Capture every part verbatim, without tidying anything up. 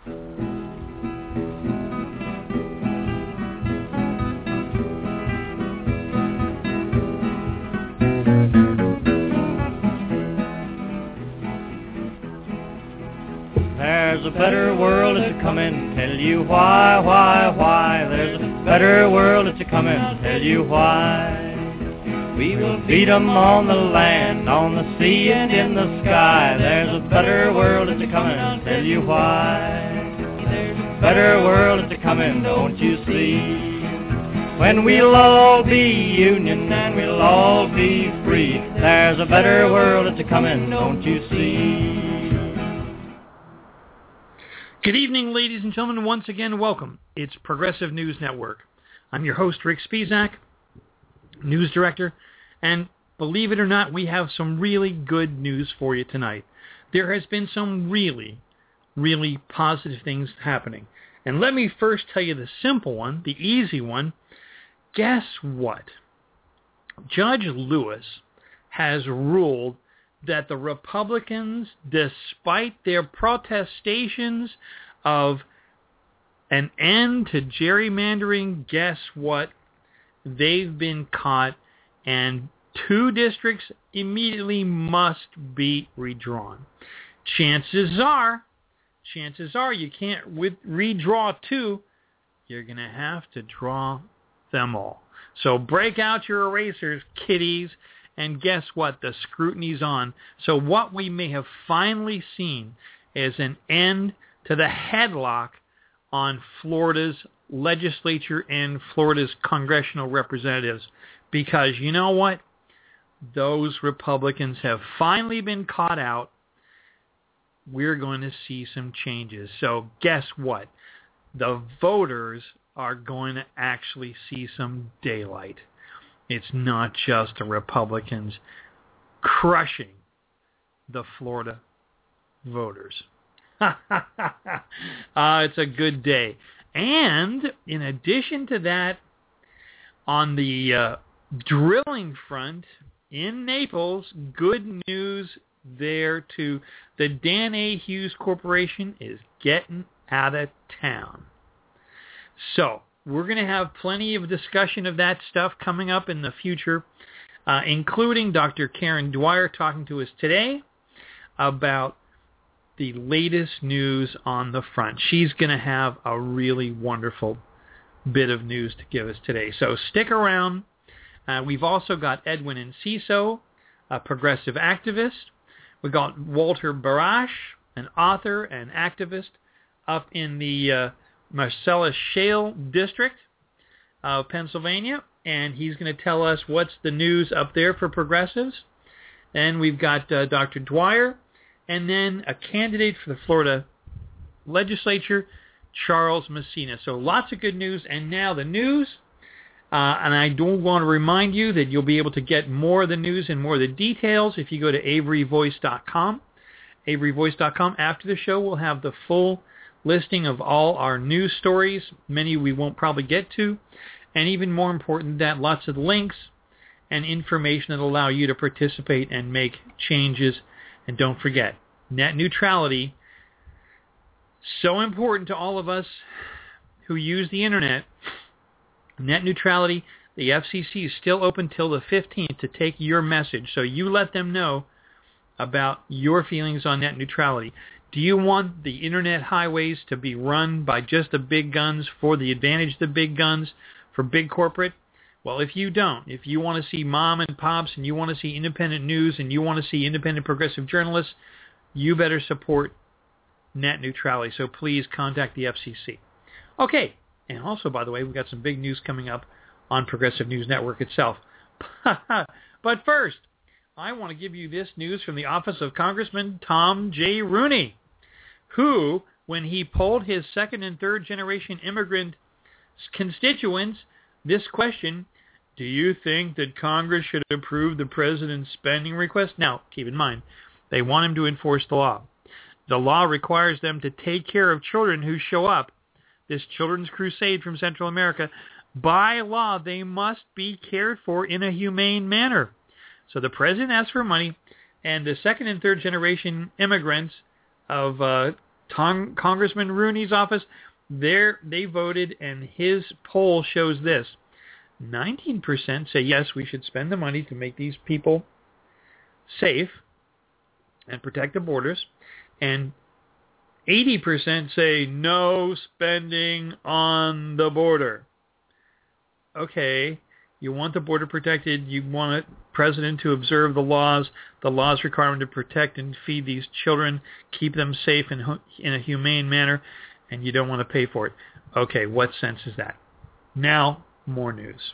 There's a better world that's a comin', tell you why, why, why. There's a better world that's a comin', tell you why. We will beat 'em on the land, on the sea and in the sky. There's a better world that's a comin', tell you why. There's a better world that's a comin', don't you see? When we'll all be union and we'll all be free. There's a better world that's a comin', don't you see? Good evening, ladies and gentlemen. Once again, welcome. It's Progressive News Network. I'm your host, Rick Spisak, news director, and believe it or not, we have some really good news for you tonight. There has been some really, really positive things happening. And let me first tell you the simple one, the easy one. Guess what? Judge Lewis has ruled that the Republicans, despite their protestations of an end to gerrymandering, guess what? They've been caught, and two districts immediately must be redrawn. Chances are, chances are you can't with, redraw two. You're going to have to draw them all. So break out your erasers, kiddies. And guess what? The scrutiny's on. So what we may have finally seen is an end to the headlock on Florida's legislature and Florida's congressional representatives. Because you know what? Those Republicans have finally been caught out. We're going to see some changes. So guess what? The voters are going to actually see some daylight. It's not just the Republicans crushing the Florida voters. uh, it's a good day. And in addition to that, on the uh, drilling front in Naples, good news there too. The Dan A. Hughes Corporation is getting out of town. So, we're going to have plenty of discussion of that stuff coming up in the future, uh, including Doctor Karen Dwyer talking to us today about the latest news on the front. She's going to have a really wonderful bit of news to give us today. So stick around. Uh, we've also got Edwin Enciso, a progressive activist. We've got Walter Barash, an author and activist up in the Uh, Marcellus Shale District of Pennsylvania, and he's going to tell us what's the news up there for progressives. And we've got uh, Doctor Dwyer, and then a candidate for the Florida legislature, Charles Messina. So lots of good news, and now the news. Uh, and I do want to remind you that you'll be able to get more of the news and more of the details if you go to avery voice dot com. avery voice dot com. After the show, we'll have the full listing of all our news stories, many we won't probably get to, and even more important than that, lots of links and information that allow you to participate and make changes. And don't forget, net neutrality, so important to all of us who use the internet. Net neutrality, the F C C is still open till the fifteenth to take your message, so you let them know about your feelings on net neutrality. Do you want the internet highways to be run by just the big guns for the advantage of the big guns, for big corporate? Well, if you don't, if you want to see mom and pops and you want to see independent news and you want to see independent progressive journalists, you better support net neutrality. So please contact the F C C. Okay, and also, by the way, we've got some big news coming up on Progressive News Network itself. But first, I want to give you this news from the office of Congressman Tom J. Rooney, who, when he polled his second and third generation immigrant constituents this question, do you think that Congress should approve the president's spending request? Now, keep in mind, they want him to enforce the law. The law requires them to take care of children who show up, this children's crusade from Central America. By law, they must be cared for in a humane manner. So the president asked for money, and the second and third generation immigrants of uh, Tong- Congressman Rooney's office, there they voted, and his poll shows this. nineteen percent say, yes, we should spend the money to make these people safe and protect the borders, and eighty percent say no spending on the border. Okay, you want the border protected, you want the president to observe the laws, the laws require him to protect and feed these children, keep them safe in, in a humane manner, and you don't want to pay for it. Okay, what sense is that? Now, more news.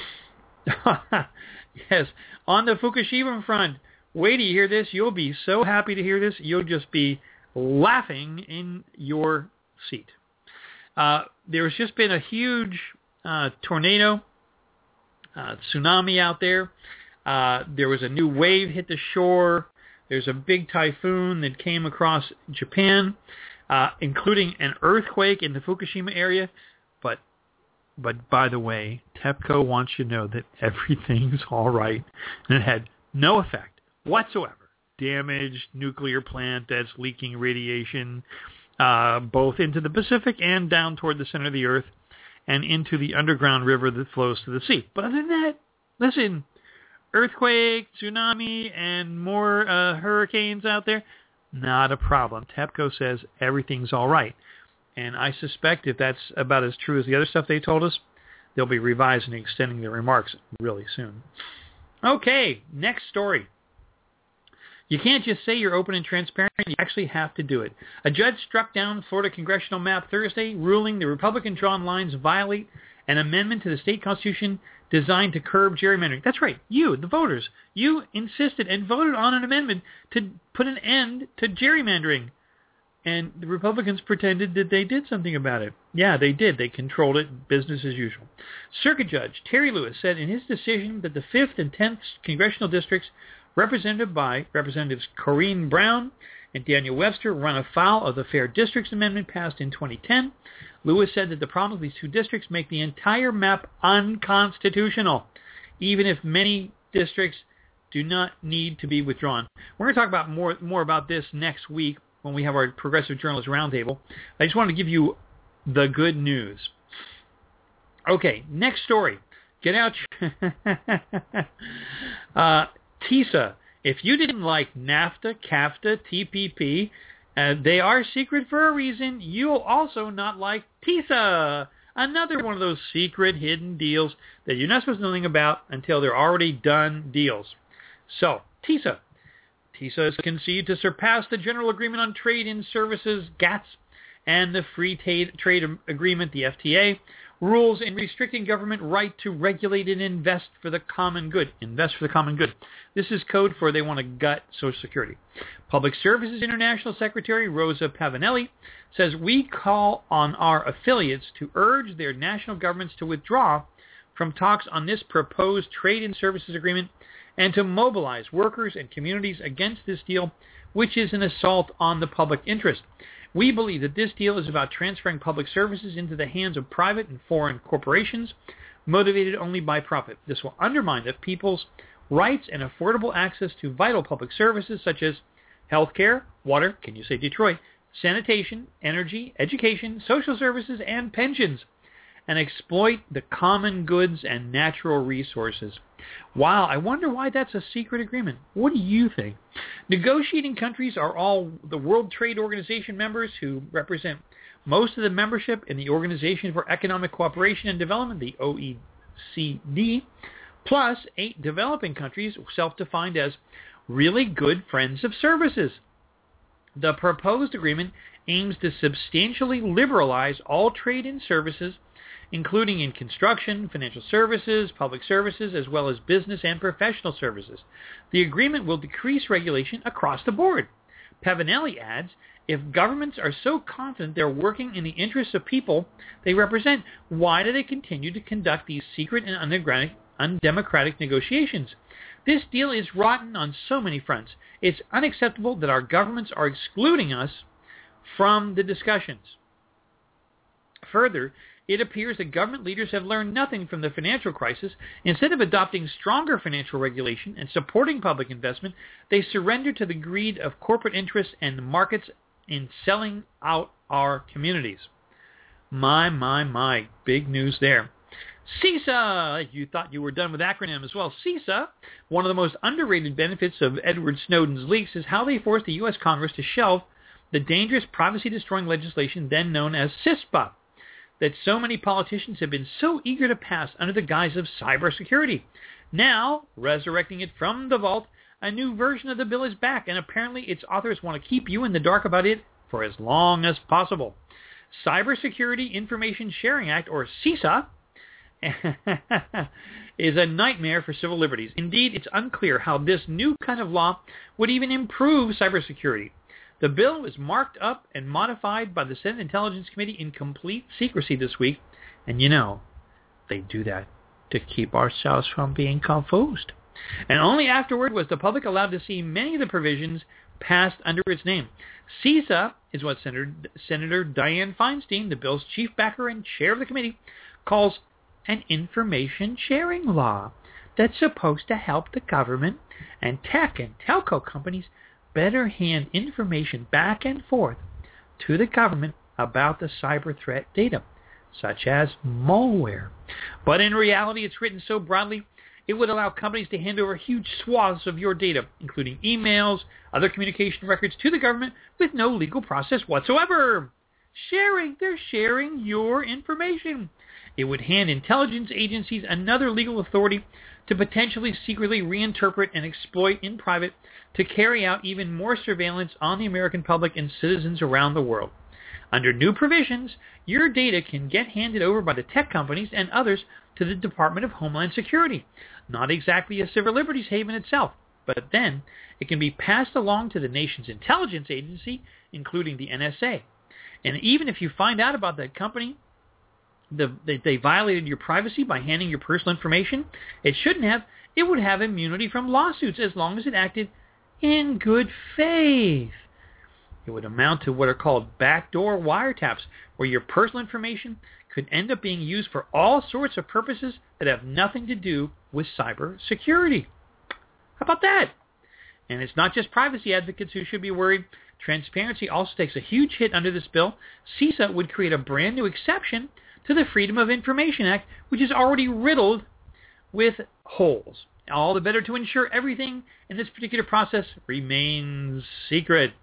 Yes, on the Fukushima front, wait till you hear this. You'll be so happy to hear this. You'll just be laughing in your seat. Uh, there's just been a huge uh, tornado, uh, tsunami out there. Uh, there was a new wave hit the shore. There's a big typhoon that came across Japan, uh, including an earthquake in the Fukushima area. But But by the way, TEPCO wants you to know that everything's all right, and it had no effect whatsoever. Damaged nuclear plant that's leaking radiation uh, both into the Pacific and down toward the center of the Earth and into the underground river that flows to the sea. But other than that, listen, earthquake, tsunami, and more uh, hurricanes out there, not a problem. TEPCO says everything's all right. And I suspect if that's about as true as the other stuff they told us, they'll be revising and extending their remarks really soon. Okay, next story. You can't just say you're open and transparent. You actually have to do it. A judge struck down Florida congressional map Thursday, ruling the Republican-drawn lines violate an amendment to the state constitution designed to curb gerrymandering. That's right. You, the voters, you insisted and voted on an amendment to put an end to gerrymandering. And the Republicans pretended that they did something about it. Yeah, they did. They controlled it, business as usual. Circuit Judge Terry Lewis said in his decision that the fifth and tenth congressional districts represented by Representatives Corrine Brown and Daniel Webster run afoul of the Fair Districts Amendment passed in twenty ten. Lewis said that the problem of these two districts make the entire map unconstitutional, even if many districts do not need to be withdrawn. We're going to talk about more, more about this next week when we have our Progressive Journalist Roundtable. I just wanted to give you the good news. Okay, next story. Get out your... uh, TISA. If you didn't like NAFTA, CAFTA, T P P, uh, they are secret for a reason. You'll also not like TISA. Another one of those secret hidden deals that you're not supposed to know anything about until they're already done deals. So, TISA. TISA is conceived to surpass the General Agreement on Trade in Services, GATS, and the Free Trade, Trade Agreement, the F T A, rules in restricting government right to regulate and invest for the common good. Invest for the common good. This is code for they want to gut Social Security. Public Services International Secretary Rosa Pavanelli says, we call on our affiliates to urge their national governments to withdraw from talks on this proposed trade and services agreement and to mobilize workers and communities against this deal, which is an assault on the public interest. We believe that this deal is about transferring public services into the hands of private and foreign corporations motivated only by profit. This will undermine the people's rights and affordable access to vital public services such as healthcare, water, can you say Detroit, sanitation, energy, education, social services, and pensions, and exploit the common goods and natural resources. Wow, I wonder why that's a secret agreement. What do you think? Negotiating countries are all the World Trade Organization members who represent most of the membership in the Organization for Economic Cooperation and Development, the O E C D, plus eight developing countries self-defined as really good friends of services. The proposed agreement aims to substantially liberalize all trade and services, including in construction, financial services, public services, as well as business and professional services. The agreement will decrease regulation across the board. Pavanelli adds, if governments are so confident they're working in the interests of people they represent, why do they continue to conduct these secret and undemocratic, undemocratic negotiations? This deal is rotten on so many fronts. It's unacceptable that our governments are excluding us from the discussions. Further, it appears that government leaders have learned nothing from the financial crisis. Instead of adopting stronger financial regulation and supporting public investment, they surrender to the greed of corporate interests and the markets in selling out our communities. My, my, my, big news there. CISA! You thought you were done with acronyms. Well, CISA, one of the most underrated benefits of Edward Snowden's leaks, is how they forced the U S Congress to shelve the dangerous privacy-destroying legislation then known as CISPA, that so many politicians have been so eager to pass under the guise of cybersecurity. Now, resurrecting it from the vault, a new version of the bill is back, and apparently its authors want to keep you in the dark about it for as long as possible. Cybersecurity Information Sharing Act, or CISA, is a nightmare for civil liberties. Indeed, it's unclear how this new kind of law would even improve cybersecurity. The bill was marked up and modified by the Senate Intelligence Committee in complete secrecy this week, and you know, they do that to keep ourselves from being confused. And only afterward was the public allowed to see many of the provisions passed under its name. CISA is what Senator, Senator Dianne Feinstein, the bill's chief backer and chair of the committee, calls an information sharing law that's supposed to help the government and tech and telco companies better hand information back and forth to the government about the cyber threat data, such as malware. But in reality, it's written so broadly, it would allow companies to hand over huge swaths of your data, including emails, other communication records, to the government with no legal process whatsoever. Sharing, they're sharing your information. It would hand intelligence agencies another legal authority to potentially secretly reinterpret and exploit in private to carry out even more surveillance on the American public and citizens around the world. Under new provisions, your data can get handed over by the tech companies and others to the Department of Homeland Security. Not exactly a civil liberties haven itself, but then it can be passed along to the nation's intelligence agency, including the N S A. And even if you find out about that company, the, they, they violated your privacy by handing your personal information, it shouldn't have, it would have immunity from lawsuits as long as it acted in good faith. It would amount to what are called backdoor wiretaps, where your personal information could end up being used for all sorts of purposes that have nothing to do with cyber security. How about that? And it's not just privacy advocates who should be worried. Transparency also takes a huge hit under this bill. CISA would create a brand new exception to the Freedom of Information Act, which is already riddled with holes. All the better to ensure everything in this particular process remains secret.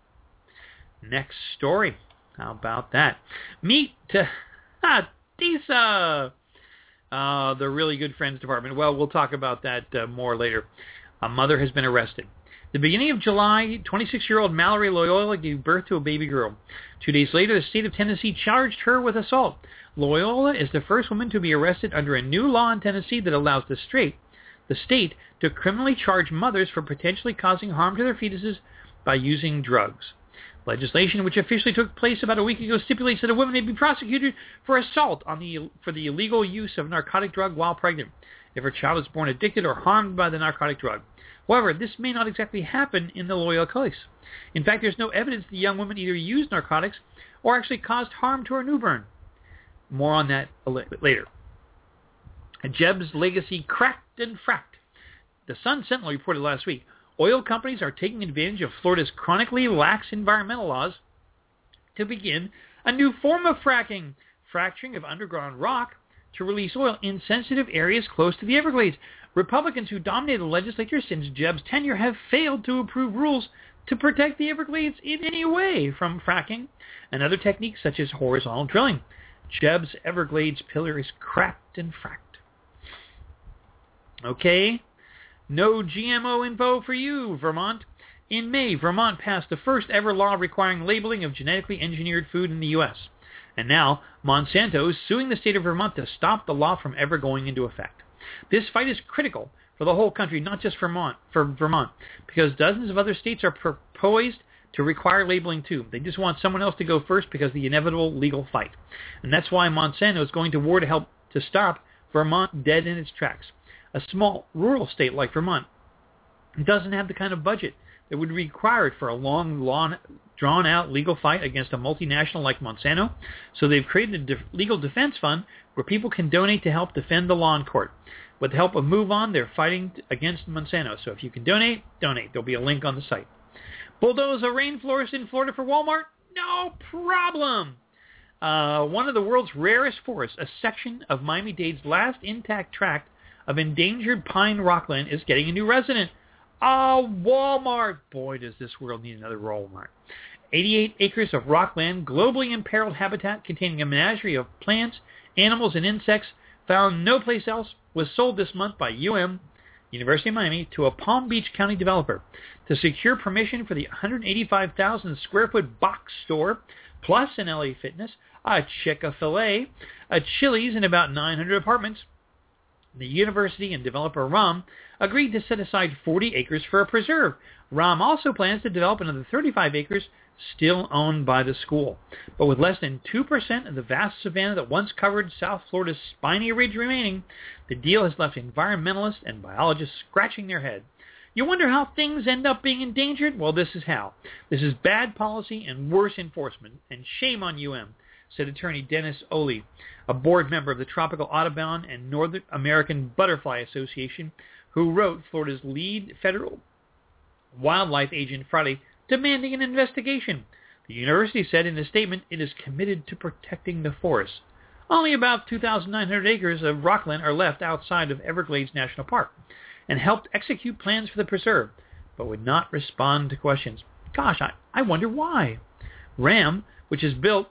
Next story. How about that? Meet uh, ah, TISA, uh, the Really Good Friends Department. Well, we'll talk about that uh, more later. A mother has been arrested. The beginning of July, twenty-six-year-old Mallory Loyola gave birth to a baby girl. Two days later, the state of Tennessee charged her with assault. Loyola is the first woman to be arrested under a new law in Tennessee that allows the state, the state to criminally charge mothers for potentially causing harm to their fetuses by using drugs. Legislation, which officially took place about a week ago, stipulates that a woman may be prosecuted for assault on the for the illegal use of a narcotic drug while pregnant, if her child is born addicted or harmed by the narcotic drug. However, this may not exactly happen in the Loyola case. In fact, there's no evidence the young woman either used narcotics or actually caused harm to her newborn. More on that a little bit later. Jeb's legacy cracked and fracked. The Sun Sentinel reported last week, oil companies are taking advantage of Florida's chronically lax environmental laws to begin a new form of fracking, fracturing of underground rock to release oil in sensitive areas close to the Everglades. Republicans who dominated the legislature since Jeb's tenure have failed to approve rules to protect the Everglades in any way from fracking and other techniques such as horizontal drilling. Jeb's Everglades pillar is cracked and fracked. Okay. No G M O info for you, Vermont. In May, Vermont passed the first ever law requiring labeling of genetically engineered food in the U S And now, Monsanto is suing the state of Vermont to stop the law from ever going into effect. This fight is critical for the whole country, not just Vermont, for Vermont, because dozens of other states are poised to require labeling too. They just want someone else to go first because of the inevitable legal fight. And that's why Monsanto is going to war to help to stop Vermont dead in its tracks. A small rural state like Vermont doesn't have the kind of budget that would be required for a long, long drawn-out legal fight against a multinational like Monsanto, so they've created a def- legal defense fund where people can donate to help defend the law in court. With the help of Move On, they're fighting against Monsanto, so if you can donate, donate. There'll be a link on the site. Bulldoze a rainforest in Florida for Walmart? No problem. Uh, one of the world's rarest forests, a section of Miami-Dade's last intact tract of endangered pine rockland, is getting a new resident. Oh, Walmart. Boy, does this world need another Walmart. eighty-eight acres of rockland, globally imperiled habitat containing a menagerie of plants, animals, and insects found no place else, was sold this month by U M, University of Miami, to a Palm Beach County developer to secure permission for the one hundred eighty-five thousand square foot box store, plus an L A Fitness, a Chick-fil-A, a Chili's, and about nine hundred apartments. The university and developer RAM agreed to set aside forty acres for a preserve. RAM also plans to develop another thirty-five acres still owned by the school. But with less than two percent of the vast savanna that once covered South Florida's Spiny Ridge remaining, the deal has left environmentalists and biologists scratching their head. You wonder how things end up being endangered? Well, this is how. This is bad policy and worse enforcement, and shame on U M, said attorney Dennis Oley, a board member of the Tropical Audubon and North American Butterfly Association, who wrote Florida's lead federal wildlife agent Friday demanding an investigation. The university said in a statement it is committed to protecting the forest. Only about two thousand nine hundred acres of rockland are left outside of Everglades National Park, and helped execute plans for the preserve, but would not respond to questions. Gosh, I, I wonder why. RAM, which has built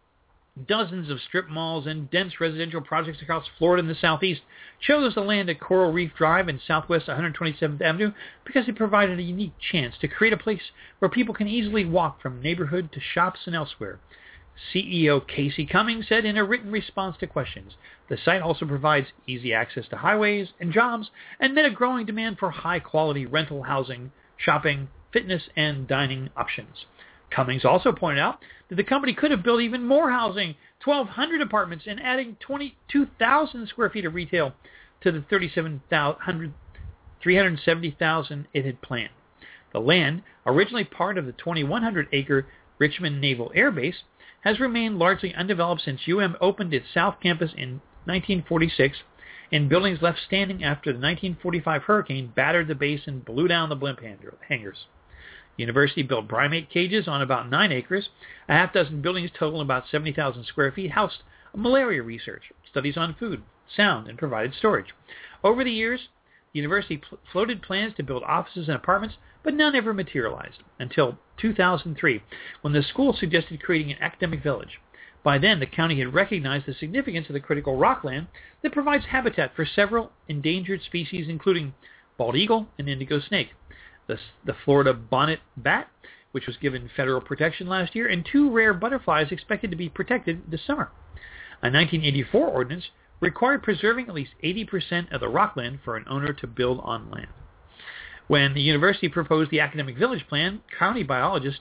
dozens of strip malls and dense residential projects across Florida and the southeast, chose the land at Coral Reef Drive in southwest one hundred twenty-seventh Avenue because it provided a unique chance to create a place where people can easily walk from neighborhood to shops and elsewhere. C E O Casey Cummings said in a written response to questions, the site also provides easy access to highways and jobs and met a growing demand for high-quality rental housing, shopping, fitness, and dining options. Cummings also pointed out that the company could have built even more housing, twelve hundred apartments, and adding twenty-two thousand square feet of retail to the thirty-seven hundred, three hundred seventy thousand it had planned. The land, originally part of the twenty-one hundred acre Richmond Naval Air Base, has remained largely undeveloped since U M opened its South Campus in nineteen forty-six, and buildings left standing after the nineteen forty-five hurricane battered the base and blew down the blimp hangars. The university built primate cages on about nine acres. A half dozen buildings totaling about seventy thousand square feet housed malaria research, studies on food, sound, and provided storage. Over the years, the university pl- floated plans to build offices and apartments, but none ever materialized until two thousand three, when the school suggested creating an academic village. By then, the county had recognized the significance of the critical rockland that provides habitat for several endangered species, including bald eagle and indigo snake, the, the Florida bonnet bat, which was given federal protection last year, and two rare butterflies expected to be protected this summer. A nineteen eighty-four ordinance required preserving at least eighty percent of the rockland for an owner to build on land. When the university proposed the academic village plan, county biologist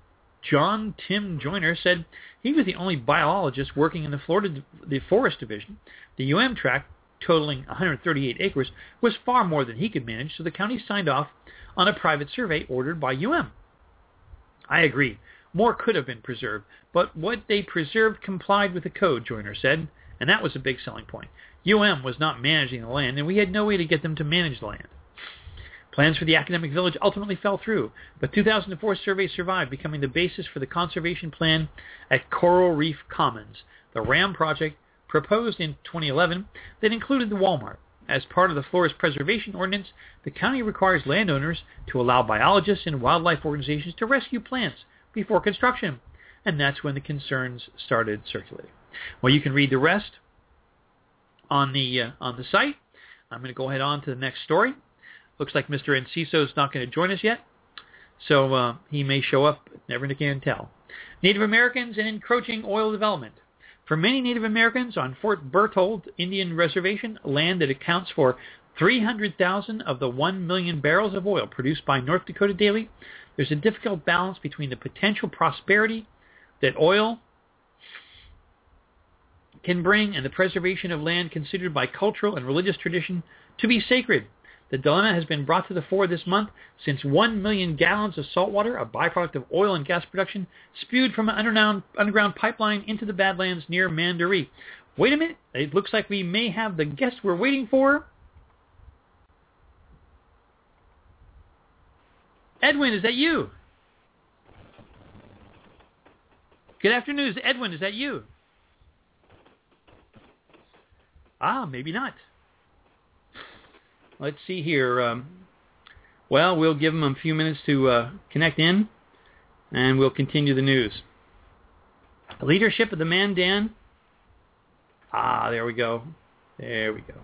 John Tim Joyner said he was the only biologist working in the Florida the Forest Division. The U M tract, totaling one hundred thirty-eight acres, was far more than he could manage, so the county signed off on a private survey ordered by U M. I agree. More could have been preserved, but what they preserved complied with the code, Joyner said, and that was a big selling point. U M was not managing the land, and we had no way to get them to manage the land. Plans for the academic village ultimately fell through, but two thousand four survey survived, becoming the basis for the conservation plan at Coral Reef Commons, the RAM project proposed in twenty eleven that included the Walmart. As part of the Forest Preservation Ordinance, the county requires landowners to allow biologists and wildlife organizations to rescue plants before construction, and that's when the concerns started circulating. Well, you can read the rest on the uh, on the site. I'm going to go ahead on to the next story. Looks like Mister Enciso is not going to join us yet, so uh, he may show up. Never can tell. Native Americans and encroaching oil development. For many Native Americans on Fort Berthold Indian Reservation, land that accounts for three hundred thousand of the one million barrels of oil produced by North Dakota daily, there's a difficult balance between the potential prosperity that oil can bring and the preservation of land considered by cultural and religious tradition to be sacred. The dilemma has been brought to the fore this month since one million gallons of salt water, a byproduct of oil and gas production, spewed from an underground, underground pipeline into the Badlands near Mandaree. Wait a minute. It looks like we may have the guest we're waiting for. Edwin, is that you? Good afternoon, Edwin. Is that you? Ah, maybe not. Let's see here. Um, well, we'll give him a few minutes to uh, connect in, and we'll continue the news. Leadership of the Mandan. Ah, there we go. There we go.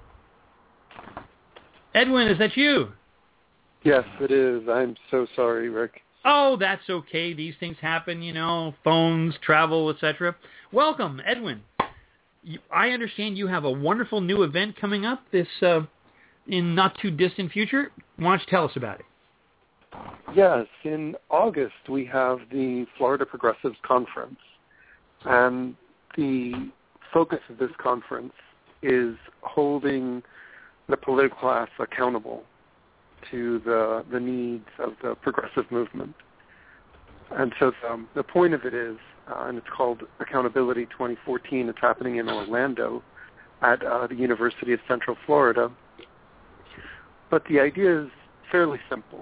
Edwin, is that you? Yes, it is. I'm so sorry, Rick. Oh, that's okay. These things happen, you know, phones, travel, et cetera. Welcome, Edwin. You, I understand you have a wonderful new event coming up this uh, in not too distant future. Why don't you tell us about it? Yes, in August we have the Florida Progressives Conference, and the focus of this conference is holding the political class accountable to the the needs of the progressive movement. And so the, the point of it is, uh, and it's called Accountability twenty fourteen, it's happening in Orlando at uh, the University of Central Florida. But the idea is fairly simple.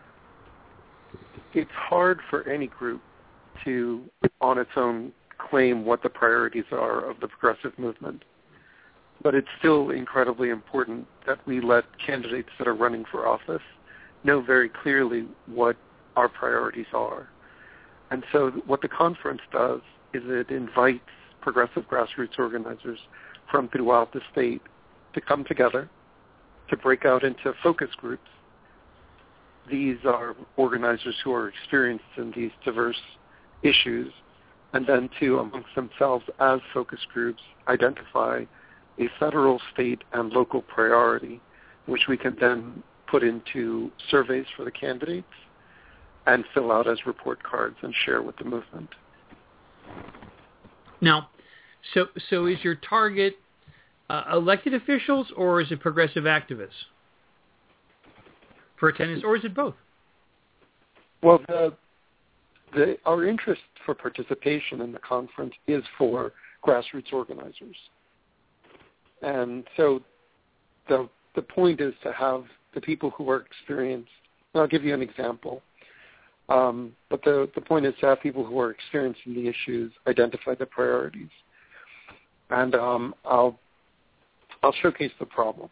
It's hard for any group to, on its own, claim what the priorities are of the progressive movement. But it's still incredibly important that we let candidates that are running for office know very clearly what our priorities are. And so what the conference does is it invites progressive grassroots organizers from throughout the state to come together, to break out into focus groups. These are organizers who are experienced in these diverse issues, and then to, amongst themselves as focus groups, identify a federal, state, and local priority, which we can then put into surveys for the candidates and fill out as report cards and share with the movement. Now, so so is your target uh, elected officials, or is it progressive activists for attendance, or is it both? Well, the, the, our interest for participation in the conference is for grassroots organizers. And so the the point is to have the people who are experienced, and I'll give you an example, um, but the, the point is to have people who are experienced in the issues identify the priorities. And um, I'll, I'll showcase the problem.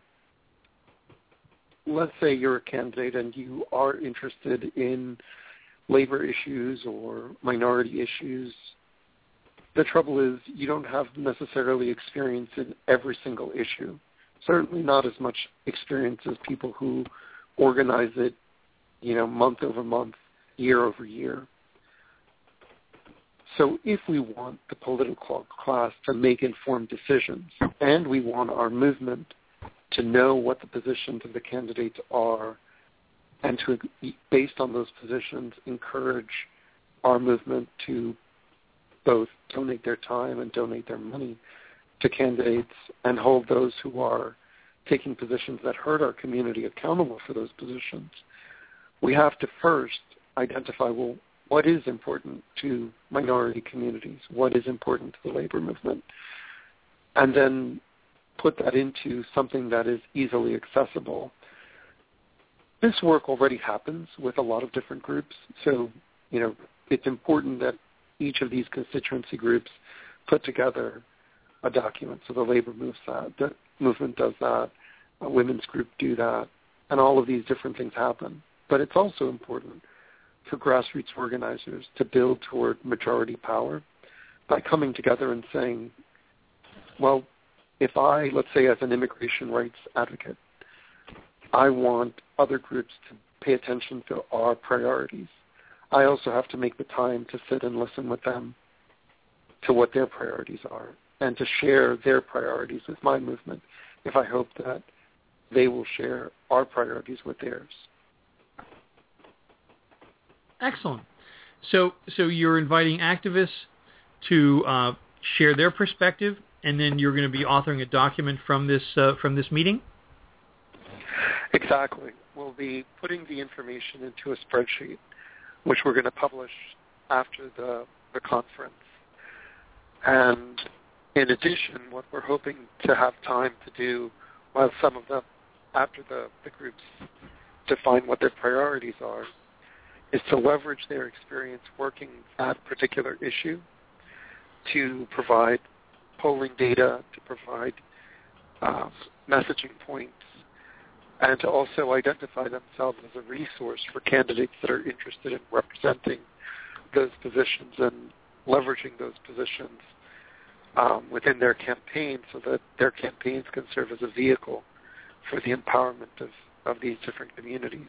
Let's say you're a candidate and you are interested in labor issues or minority issues. The trouble is you don't have necessarily experience in every single issue, certainly not as much experience as people who organize it, you know, month over month, year over year. So if we want the political class to make informed decisions, and we want our movement to know what the positions of the candidates are, and to, based on those positions, encourage our movement to both donate their time and donate their money to candidates and hold those who are taking positions that hurt our community accountable for those positions, we have to first identify, well, what is important to minority communities? What is important to the labor movement? And then put that into something that is easily accessible. This work already happens with a lot of different groups, so, you know, it's important that each of these constituency groups put together a document. So the labor moves that, the movement does that, a women's group do that, and all of these different things happen. But it's also important for grassroots organizers to build toward majority power by coming together and saying, well, if I, let's say as an immigration rights advocate, I want other groups to pay attention to our priorities, I also have to make the time to sit and listen with them to what their priorities are and to share their priorities with my movement if I hope that they will share our priorities with theirs. Excellent. So so you're inviting activists to uh, share their perspective, and then you're going to be authoring a document from this uh, from this meeting? Exactly. We'll be putting the information into a spreadsheet, which we're going to publish after the, the conference. And in addition, what we're hoping to have time to do, while some of them, after the, the groups define what their priorities are, is to leverage their experience working that particular issue to provide polling data, to provide uh, messaging points, and to also identify themselves as a resource for candidates that are interested in representing those positions and leveraging those positions um, within their campaign so that their campaigns can serve as a vehicle for the empowerment of, of these different communities.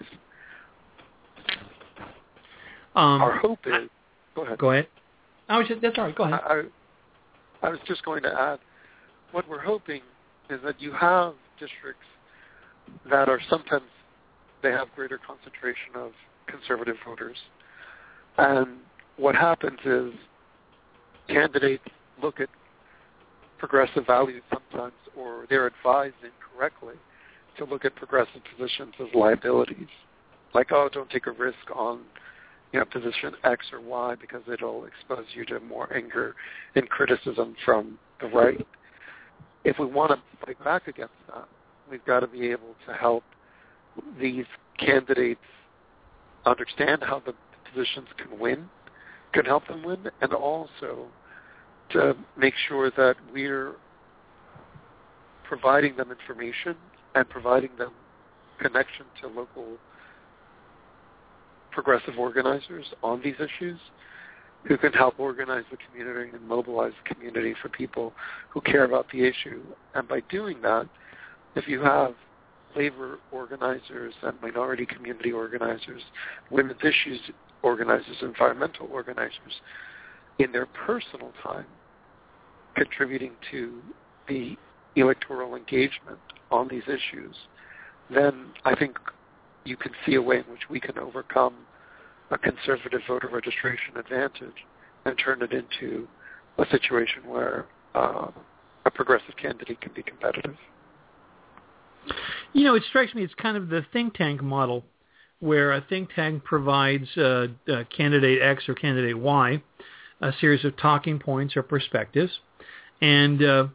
Um, Our hope is... Go ahead. Go ahead. I was just, that's all right. Go ahead. I, I, I was just going to add, what we're hoping is that you have districts that are sometimes, they have greater concentration of conservative voters. And what happens is candidates look at progressive values sometimes, or they're advised incorrectly to look at progressive positions as liabilities. Like, oh, don't take a risk on, you know, position X or Y because it'll expose you to more anger and criticism from the right. If we want to fight back against that, we've got to be able to help these candidates understand how the positions can win, can help them win, and also to make sure that we're providing them information and providing them connection to local progressive organizers on these issues who can help organize the community and mobilize the community for people who care about the issue. And by doing that, if you have labor organizers and minority community organizers, women's issues organizers, environmental organizers, in their personal time, contributing to the electoral engagement on these issues, then I think you can see a way in which we can overcome a conservative voter registration advantage and turn it into a situation where uh, a progressive candidate can be competitive. You know, it strikes me it's kind of the think tank model, where a think tank provides uh, uh, candidate X or candidate Y a series of talking points or perspectives, and uh,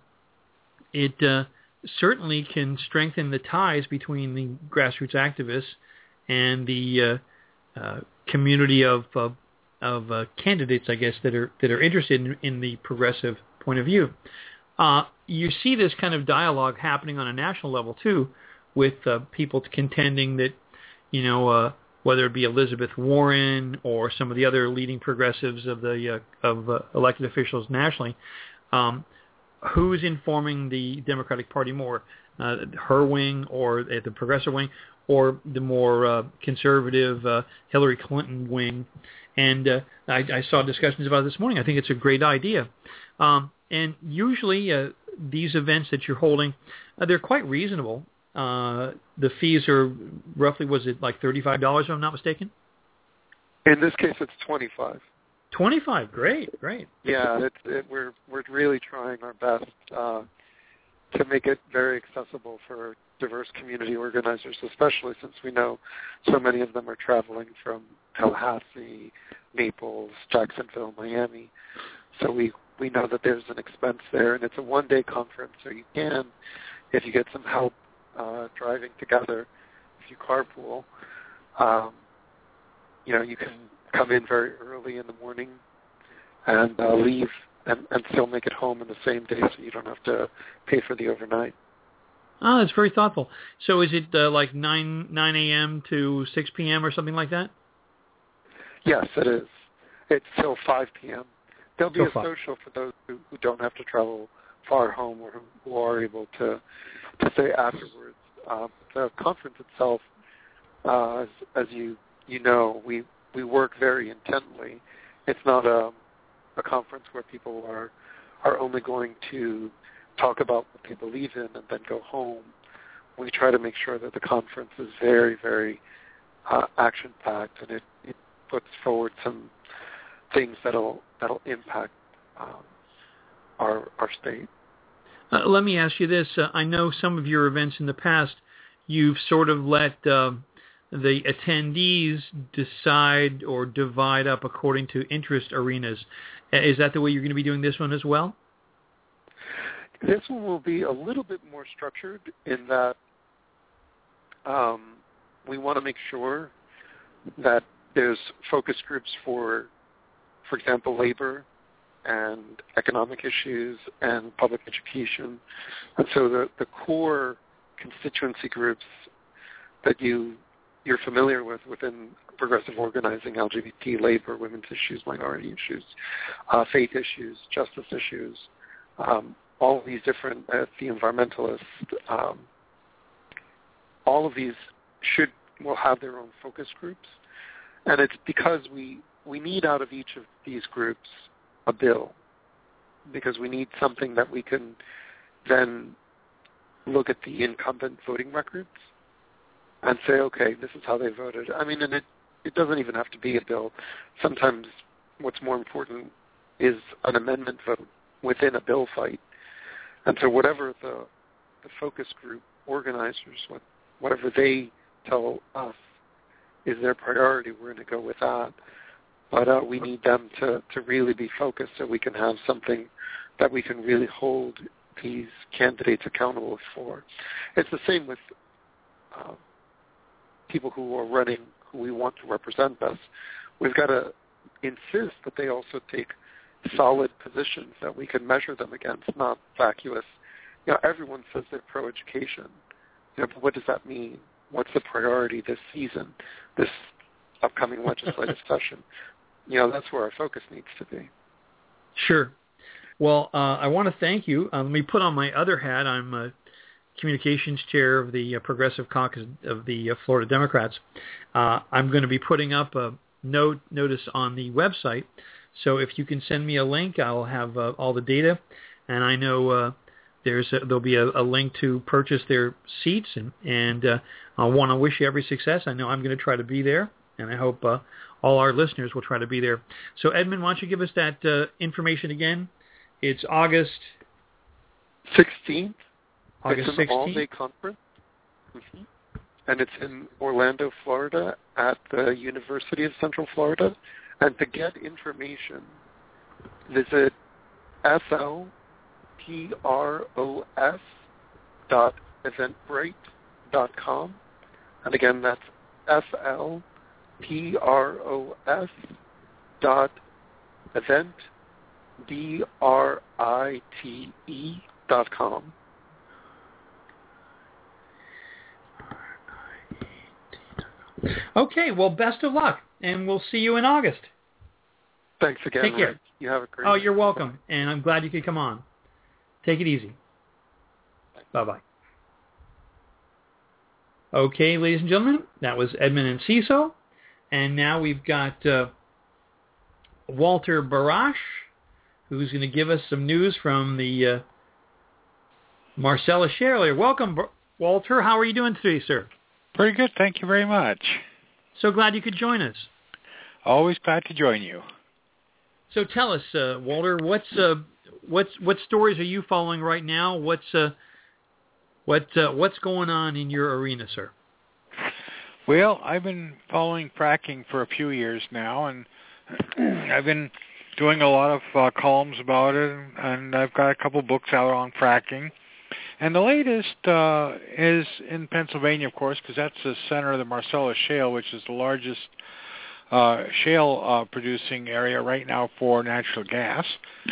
it uh, certainly can strengthen the ties between the grassroots activists and the uh, uh, community of uh, of uh, candidates, I guess, that are that are interested in, in the progressive point of view. Uh, you see this kind of dialogue happening on a national level too, with uh, people contending that, you know, uh, whether it be Elizabeth Warren or some of the other leading progressives of the uh, of uh, elected officials nationally, um, who's informing the Democratic Party more, uh, her wing or uh, the progressive wing, or the more uh, conservative uh, Hillary Clinton wing? And uh, I, I saw discussions about it this morning. I think it's a great idea. Um, and usually uh, these events that you're holding, uh, they're quite reasonable. Uh, the fees are roughly, was it like thirty-five dollars if I'm not mistaken? In this case, it's twenty-five dollars. twenty-five dollars, great, great. Yeah, it's, it, we're we're really trying our best uh, to make it very accessible for diverse community organizers, especially since we know so many of them are traveling from Tallahassee, Naples, Jacksonville, Miami. So we, we know that there's an expense there, and it's a one-day conference, so you can, if you get some help uh, driving together, if you carpool, um, you know, you can come in very early in the morning and uh, leave and, and still make it home in the same day, so you don't have to pay for the overnight. Oh, that's very thoughtful. So is it uh, like nine a.m. to six p.m. or something like that? Yes, it is. It's till five p.m. There'll be Till a five. social for those who, who don't have to travel far home or who are able to, to stay afterwards. Uh, the conference itself, uh, as, as you you know, we, we work very intently. It's not a, a conference where people are are only going to talk about what they believe in and then go home. We try to make sure that the conference is very, very uh, action-packed, and it, it puts forward some things that'll that'll impact um, our our state. Uh, let me ask you this. Uh, I know some of your events in the past, you've sort of let uh, the attendees decide or divide up according to interest arenas. Uh, is that the way you're going to be doing this one as well? This one will be a little bit more structured in that um, we want to make sure that there's focus groups for, for example, labor and economic issues and public education. And so the, the core constituency groups that you, you're familiar with within progressive organizing, L G B T, labor, women's issues, minority issues, uh, faith issues, justice issues, um, all of these different, uh, the environmentalists, um, all of these should will have their own focus groups. And it's because we, we need out of each of these groups a bill, because we need something that we can then look at the incumbent voting records and say, okay, this is how they voted. I mean, and it, it doesn't even have to be a bill. Sometimes what's more important is an amendment vote within a bill fight. And so whatever the, the focus group organizers, what, whatever they tell us is their priority, we're going to go with that. But uh, we need them to, to really be focused so we can have something that we can really hold these candidates accountable for. It's the same with uh, people who are running, who we want to represent us. We've got to insist that they also take solid positions that we can measure them against, not vacuous. You know, everyone says they're pro-education. You know, but what does that mean? What's the priority this season, this upcoming legislative session? You know, that's where our focus needs to be. Sure. Well, uh, I want to thank you. Uh, let me put on my other hat. I'm a communications chair of the uh, Progressive Caucus of the uh, Florida Democrats. Uh, I'm going to be putting up a note notice on the website. So if you can send me a link, I'll have uh, all the data. And I know uh, there's a, there'll be a, a link to purchase their seats. And, and uh, I want to wish you every success. I know I'm going to try to be there. And I hope uh, all our listeners will try to be there. So, Edmund, why don't you give us that uh, information again? It's August sixteenth. August it's an sixteenth. all-day conference. Mm-hmm. And it's in Orlando, Florida, at the University of Central Florida. And to get information, visit S L P R O S dot eventbrite dot com. And again, that's S L P R O S dot event, B R I T E dot com. Okay, well, best of luck, and we'll see you in August. Thanks again. Take care. Rick. You have a great Oh, day. you're welcome, and I'm glad you could come on. Take it easy. Bye-bye. Okay, ladies and gentlemen, that was Edmund Enciso. And now we've got uh, Walter Barash, who's going to give us some news from the uh, Marcellus Shale area. Welcome, Walter. How are you doing today, sir? Pretty good. Thank you very much. So glad you could join us. Always glad to join you. So tell us, uh, Walter, what's uh, what's what stories are you following right now? What's uh, what uh, what's going on in your arena, sir? Well, I've been following fracking for a few years now, and I've been doing a lot of uh, columns about it, and I've got a couple books out on fracking. And the latest uh, is in Pennsylvania, of course, because that's the center of the Marcellus Shale, which is the largest uh, shale uh, producing area right now for natural gas.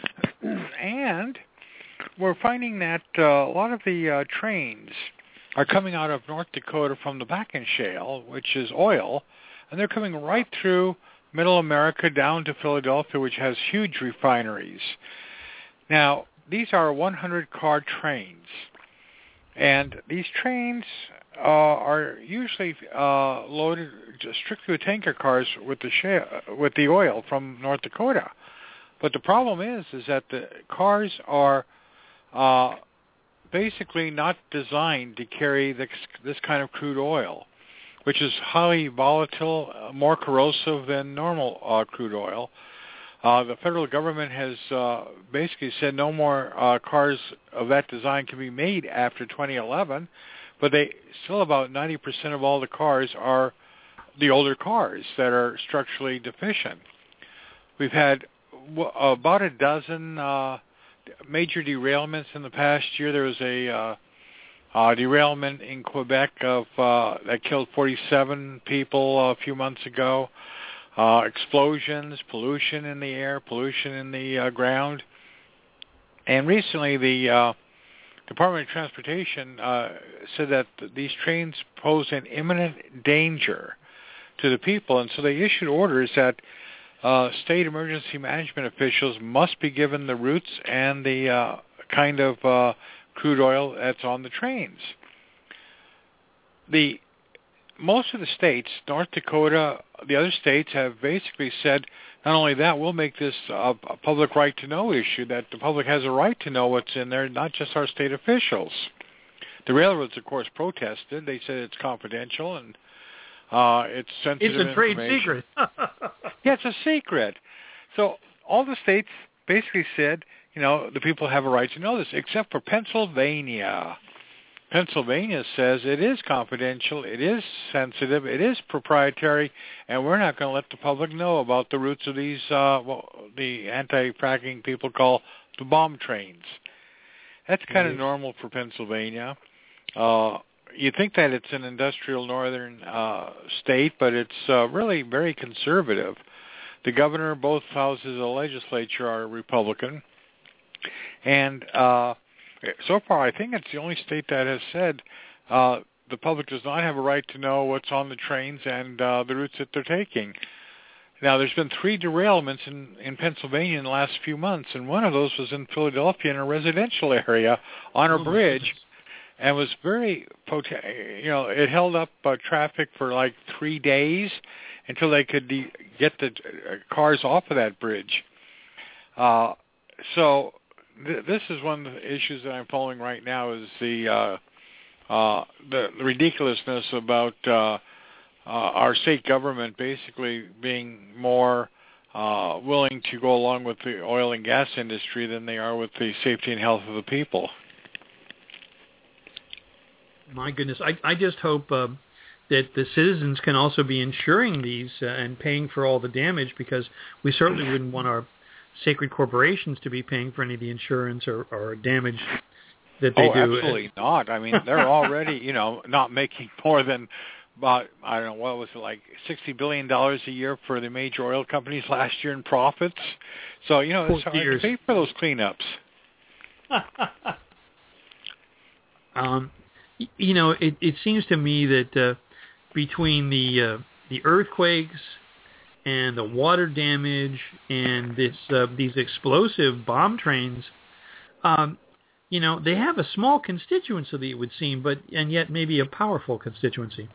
And we're finding that uh, a lot of the uh, trains are coming out of North Dakota from the Bakken Shale, which is oil, and they're coming right through Middle America down to Philadelphia, which has huge refineries. Now, these are one hundred car trains, and these trains uh, are usually uh, loaded strictly with tanker cars with the shale, with the oil from North Dakota. But the problem is, is that the cars are uh, basically not designed to carry this, this kind of crude oil, which is highly volatile, uh, more corrosive than normal uh, crude oil. Uh, the federal government has uh, basically said no more uh, cars of that design can be made after twenty eleven, but they still about ninety percent of all the cars are the older cars that are structurally deficient. We've had w- about a dozen uh, major derailments in the past year. There was a uh, uh, derailment in Quebec of uh, that killed forty-seven people a few months ago. uh, explosions, pollution in the air, pollution in the uh, ground. And recently the uh, Department of Transportation uh, said that these trains pose an imminent danger to the people, and so they issued orders that uh, state emergency management officials must be given the routes and the uh, kind of uh, crude oil that's on the trains. The most of the states, North Dakota, the other states, have basically said, not only that, we'll make this a, a public right-to-know issue, that the public has a right to know what's in there, not just our state officials. The railroads, of course, protested. They said it's confidential and uh, it's sensitive It's a trade information. secret. Yeah, it's a secret. So all the states basically said, you know, the people have a right to know this, except for Pennsylvania. Pennsylvania says it is confidential, it is sensitive, it is proprietary, and we're not going to let the public know about the routes of these, uh, what the anti-fracking people call the bomb trains. That's kind of Yes. normal for Pennsylvania. Uh, you think that it's an industrial northern uh, state, but it's uh, really very conservative. The governor, both houses of the legislature are Republican, and uh, so far, I think it's the only state that has said uh, the public does not have a right to know what's on the trains and uh, the routes that they're taking. Now, there's been three derailments in, in Pennsylvania in the last few months, and one of those was in Philadelphia in a residential area on a Oh, my bridge, goodness. and was very, you know, it held up uh, traffic for like three days until they could de- get the uh, cars off of that bridge. Uh, so... This is one of the issues that I'm following right now is the uh, uh, the, the ridiculousness about uh, uh, our state government basically being more uh, willing to go along with the oil and gas industry than they are with the safety and health of the people. My goodness, I, I just hope uh, that the citizens can also be insuring these uh, and paying for all the damage, because we certainly wouldn't want our sacred corporations to be paying for any of the insurance or, or damage that they oh, do. absolutely not. I mean, they're already, you know, not making more than about, I don't know, what was it, like sixty billion dollars a year for the major oil companies last year in profits. So, you know, it's hard to pay for those cleanups. um, you know, it, it seems to me that uh, between the uh, the earthquakes and the water damage and this uh, these explosive bomb trains, um, you know, they have a small constituency, it would seem, but and yet maybe a powerful constituency.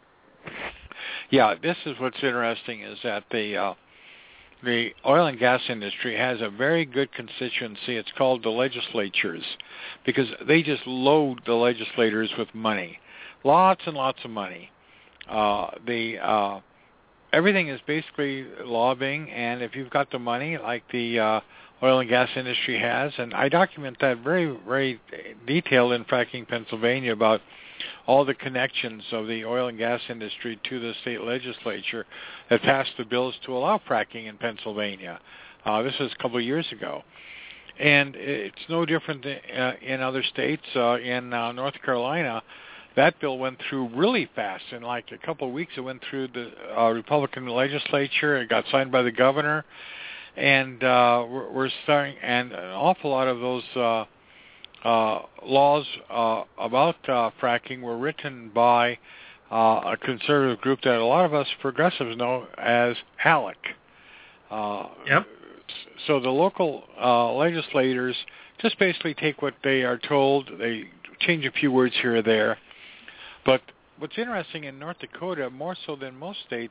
Yeah, this is what's interesting is that the uh, the oil and gas industry has a very good constituency. It's called the legislatures, because they just load the legislators with money, lots and lots of money. Uh, the uh, Everything is basically lobbying, and if you've got the money, like the uh, oil and gas industry has, and I document that very, very detailed in Fracking Pennsylvania about all the connections of the oil and gas industry to the state legislature that passed the bills to allow fracking in Pennsylvania. Uh, this was a couple of years ago. And it's no different than, uh, in other states. Uh, in uh, North Carolina, that bill went through really fast. In like a couple of weeks, it went through the uh, Republican legislature. It got signed by the governor. And uh, we're, we're starting, and an awful lot of those uh, uh, laws uh, about uh, fracking were written by uh, a conservative group that a lot of us progressives know as HALEC. Uh, Yep. So the local uh, legislators just basically take what they are told. They change a few words here or there. But what's interesting in North Dakota, more so than most states,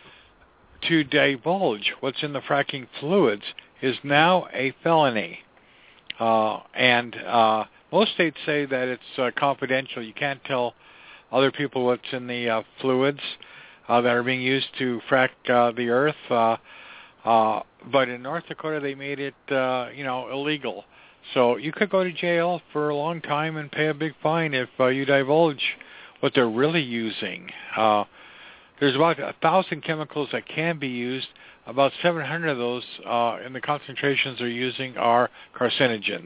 to divulge what's in the fracking fluids is now a felony. Uh, and uh, most states say that it's uh, confidential. You can't tell other people what's in the uh, fluids uh, that are being used to frack uh, the earth. Uh, uh, but in North Dakota, they made it, uh, you know, illegal. So you could go to jail for a long time and pay a big fine if uh, you divulge what they're really using. Uh, there's about a thousand chemicals that can be used. About seven hundred of those uh, in the concentrations they're using are carcinogens.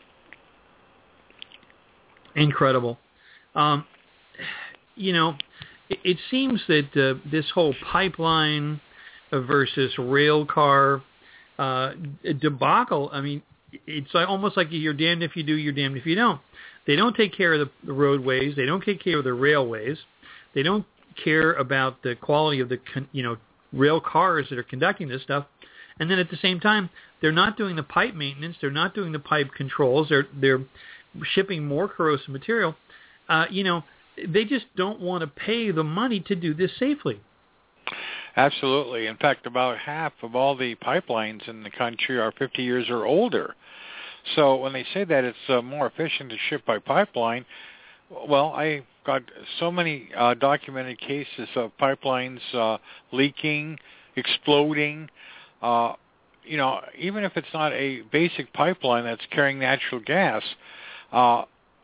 Incredible. Um, you know, it, it seems that uh, this whole pipeline versus rail car uh, debacle. I mean, it's like, almost like you're damned if you do, you're damned if you don't. They don't take care of the, the roadways. They don't take care of the railways. They don't care about the quality of the con, you know rail cars that are conducting this stuff. And then at the same time, they're not doing the pipe maintenance. They're not doing the pipe controls. They're they're shipping more corrosive material. Uh, you know, they just don't want to pay the money to do this safely. Absolutely. In fact, about half of all the pipelines in the country are fifty years or older. So when they say that it's uh, more efficient to ship by pipeline, well, I got so many uh, documented cases of pipelines uh, leaking, exploding. Uh, you know, even if it's not a basic pipeline that's carrying natural gas, uh,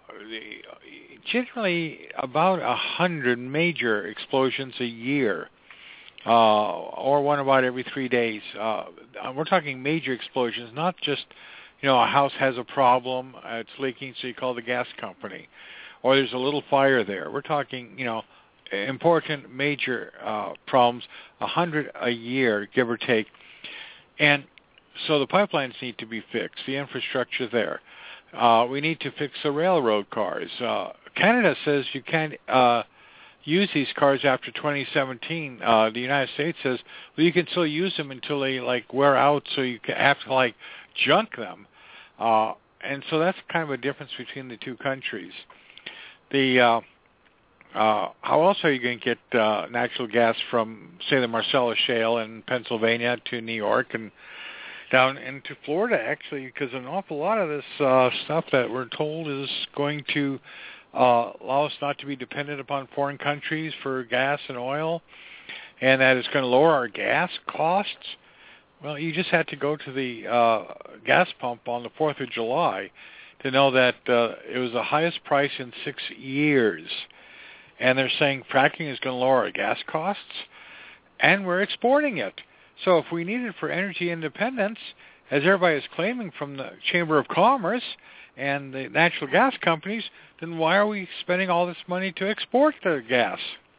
generally about a hundred major explosions a year. Uh, or one about every three days. Uh, we're talking major explosions, not just, you know, a house has a problem, uh, it's leaking, so you call the gas company, or there's a little fire there. We're talking, you know, important major uh, problems, a hundred a year, give or take. And so the pipelines need to be fixed, the infrastructure there. Uh, we need to fix the railroad cars. Uh, Canada says you can't uh, use these cars after twenty seventeen. Uh, the United States says, well, you can still use them until they like wear out, so you have to like junk them. Uh, and so that's kind of a difference between the two countries. The uh, uh, how else are you going to get uh, natural gas from, say, the Marcellus Shale in Pennsylvania to New York and down into Florida, actually, because an awful lot of this uh, stuff that we're told is going to uh, allow us not to be dependent upon foreign countries for gas and oil, and that it's going to lower our gas costs. Well, you just had to go to the uh, gas pump on the fourth of July to know that uh, it was the highest price in six years. And they're saying fracking is going to lower our gas costs, and we're exporting it. So if we need it for energy independence, as everybody is claiming from the Chamber of Commerce and the natural gas companies, then why are we spending all this money to export the gas?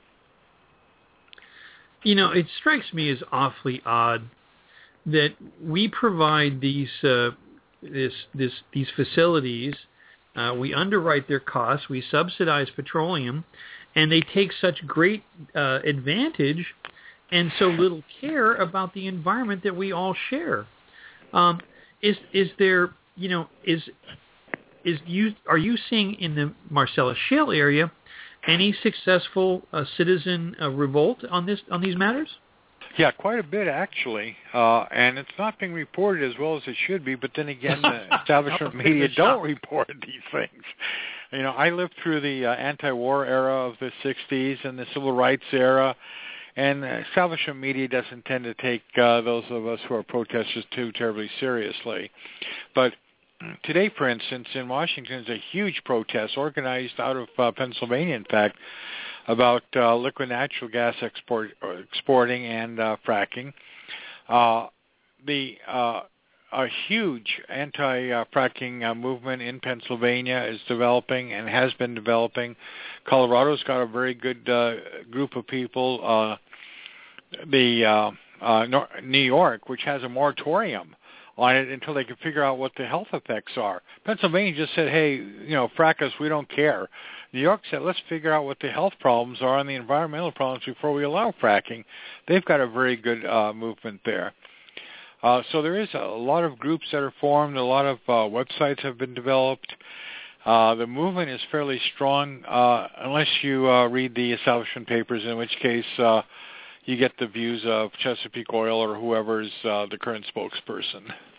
You know, it strikes me as awfully odd that we provide these uh, this this these facilities, uh, we underwrite their costs, we subsidize petroleum, and they take such great uh, advantage and so little care about the environment that we all share. Um, is is there you know is is you are you seeing in the Marcellus Shale area any successful uh, citizen uh, revolt on this on these matters? Yeah, quite a bit actually, uh, and it's not being reported as well as it should be. But then again, the establishment media don't report these things. You know, I lived through the uh, anti-war era of the sixties and the civil rights era, and the establishment media doesn't tend to take uh, those of us who are protesters too terribly seriously. But today, for instance, in Washington, is a huge protest organized out of uh, Pennsylvania, in fact, about uh, liquid natural gas export, uh, exporting and uh, fracking. Uh, the uh, a huge anti-fracking uh, movement in Pennsylvania is developing and has been developing. Colorado's got a very good uh, group of people. Uh, the uh, uh, New York, which has a moratorium on it until they can figure out what the health effects are. Pennsylvania just said, hey, you know, frack us, we don't care. New York said, let's figure out what the health problems are and the environmental problems before we allow fracking. They've got a very good uh, movement there. Uh, so there is a lot of groups that are formed. A lot of uh, websites have been developed. Uh, the movement is fairly strong, uh, unless you uh, read the establishment papers, in which case uh, you get the views of Chesapeake Oil or whoever's uh, the current spokesperson.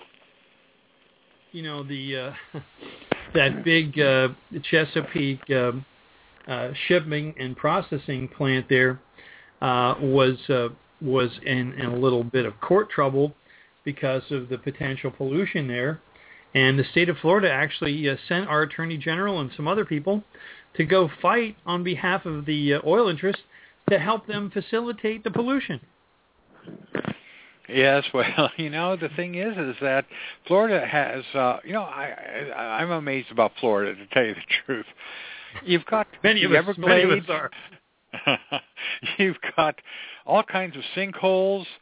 You know, the uh, that big uh, Chesapeake uh, uh, shipping and processing plant there uh, was uh, was in, in a little bit of court trouble because of the potential pollution there. And the state of Florida actually uh, sent our Attorney General and some other people to go fight on behalf of the uh, oil interests to help them facilitate the pollution. Yes, well, you know, the thing is, is that Florida has, uh, you know, I, I, I'm amazed about Florida, to tell you the truth. You've got many of the us, Everglades. Many of us are. You've got all kinds of sinkholes.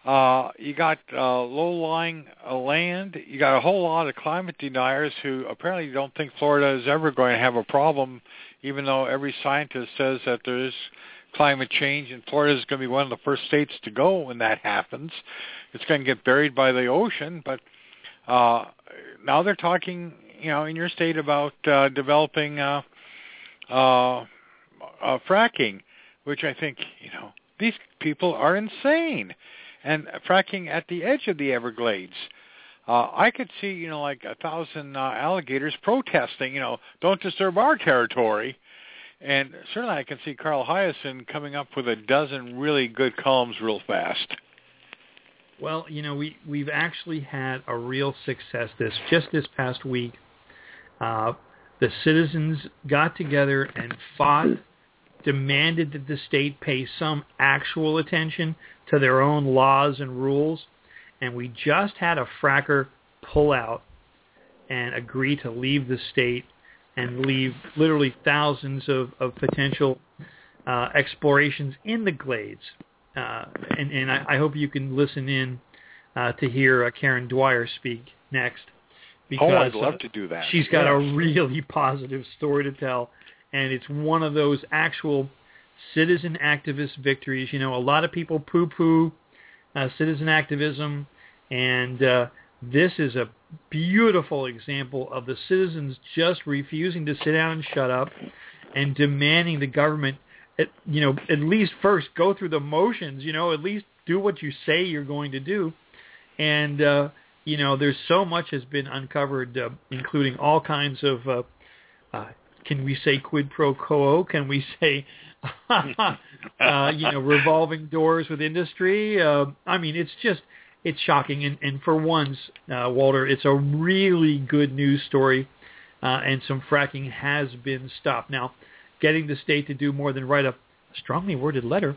Uh, you got uh, low-lying uh, land. You got a whole lot of climate deniers who apparently don't think Florida is ever going to have a problem, even though every scientist says that there is climate change, and Florida is going to be one of the first states to go when that happens. It's going to get buried by the ocean, but uh, now they're talking, you know, in your state about uh, developing uh, uh, uh, fracking, which I think, you know, these people are insane. And fracking at the edge of the Everglades. Uh, I could see, you know, like a thousand uh, alligators protesting, you know, don't disturb our territory. And certainly I can see Carl Hiaasen coming up with a dozen really good columns real fast. Well, you know, we, we've actually had a real success this just this past week. Uh, the citizens got together and fought, demanded that the state pay some actual attention to their own laws and rules, and we just had a fracker pull out and agree to leave the state and leave literally thousands of, of potential uh, explorations in the glades. Uh, and and I, I hope you can listen in uh, to hear uh, Karen Dwyer speak next. Because, oh, I'd love uh, to do that. She's got yeah. a really positive story to tell, and it's one of those actual citizen activist victories. You know, a lot of people poo-poo uh, citizen activism, and uh, this is a beautiful example of the citizens just refusing to sit down and shut up and demanding the government, at, you know, at least first go through the motions, you know, at least do what you say you're going to do. And, uh, you know, there's so much has been uncovered, uh, including all kinds of, uh, uh, can we say quid pro quo? Can we say, uh, you know, revolving doors with industry? Uh, I mean, it's just, it's shocking. And, and for once, uh, Walter, it's a really good news story, uh, and some fracking has been stopped. Now, getting the state to do more than write a strongly worded letter,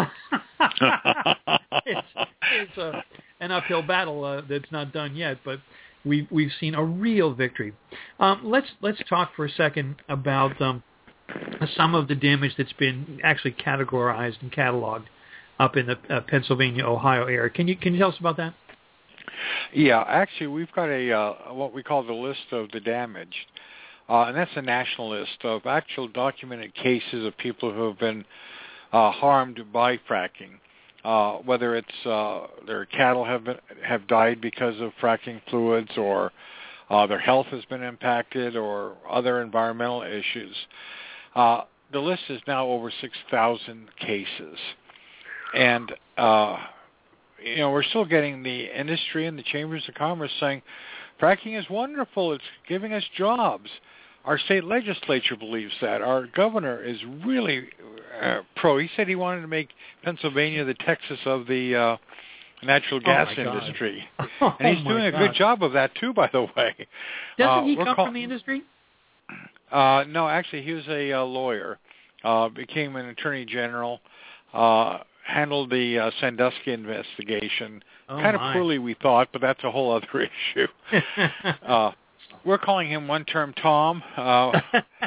it's, it's a, an uphill battle uh, that's not done yet, but we've, we've seen a real victory. Um, let's, let's talk for a second about um, some of the damage that's been actually categorized and cataloged up in the uh, Pennsylvania, Ohio area. Can you can you tell us about that? Yeah, actually, we've got a uh, what we call the list of the damaged, uh, and that's a national list of actual documented cases of people who have been uh, harmed by fracking. Uh, whether it's uh, their cattle have been, have died because of fracking fluids, or uh, their health has been impacted, or other environmental issues. Uh, the list is now over six thousand cases. And, uh, you know, we're still getting the industry and the chambers of commerce saying, fracking is wonderful. It's giving us jobs. Our state legislature believes that. Our governor is really uh, pro. He said he wanted to make Pennsylvania the Texas of the uh, natural gas oh industry. Oh and he's doing a God. good job of that, too, by the way. Doesn't uh, he come call- from the industry? Uh, no, actually, he was a uh, lawyer, uh, became an attorney general, uh, handled the uh, Sandusky investigation. Oh, kind of my. poorly, we thought, but that's a whole other issue. uh, we're calling him one-term Tom. Uh,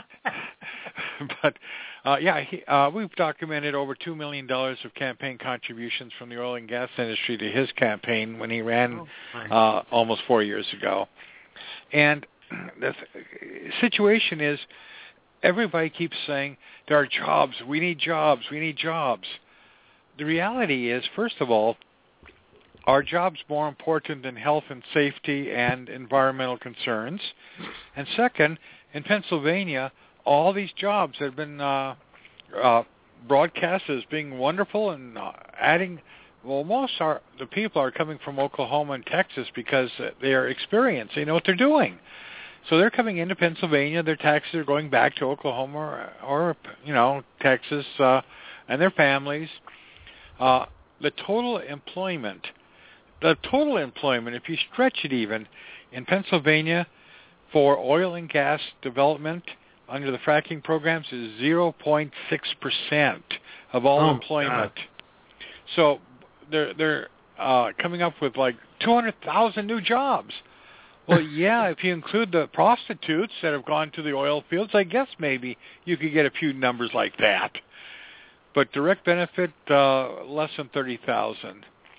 but, uh, yeah, he, uh, we've documented over two million dollars of campaign contributions from the oil and gas industry to his campaign when he ran oh, uh, almost four years ago. And the situation is everybody keeps saying there are jobs, we need jobs, we need jobs. The reality is, first of all, are jobs more important than health and safety and environmental concerns? And second, in Pennsylvania, all these jobs have been uh, uh, broadcast as being wonderful and uh, adding, well, most are, the people are coming from Oklahoma and Texas because they are experienced. They know what they're doing. So they're coming into Pennsylvania. Their taxes are going back to Oklahoma or, or you know, Texas uh, and their families. Uh, the total employment, the total employment, if you stretch it even, in Pennsylvania for oil and gas development under the fracking programs is zero point six percent of all oh, employment. God. So they're, they're uh, coming up with like two hundred thousand new jobs. Well, yeah, if you include the prostitutes that have gone to the oil fields, I guess maybe you could get a few numbers like that. But direct benefit, uh, less than thirty thousand.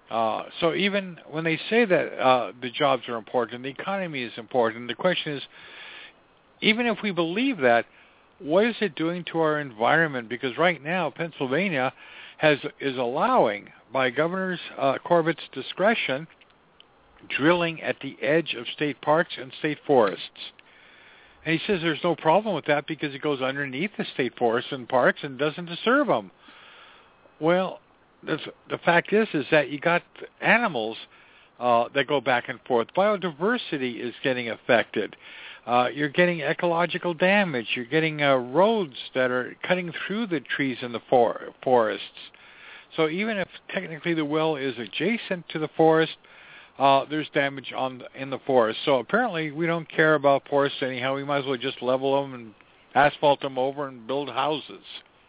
Uh, so even when they say that uh, the jobs are important, the economy is important, the question is, even if we believe that, what is it doing to our environment? Because right now, Pennsylvania has is allowing, by Governor uh, Corbett's discretion, drilling at the edge of state parks and state forests. And he says there's no problem with that because it goes underneath the state forests and parks and doesn't disturb them. Well, the, the fact is is that you got animals uh, that go back and forth. Biodiversity is getting affected. Uh, you're getting ecological damage. You're getting uh, roads that are cutting through the trees in the for- forests. So even if technically the well is adjacent to the forest, uh, there's damage on the, in the forest. So apparently we don't care about forests anyhow. We might as well just level them and asphalt them over and build houses.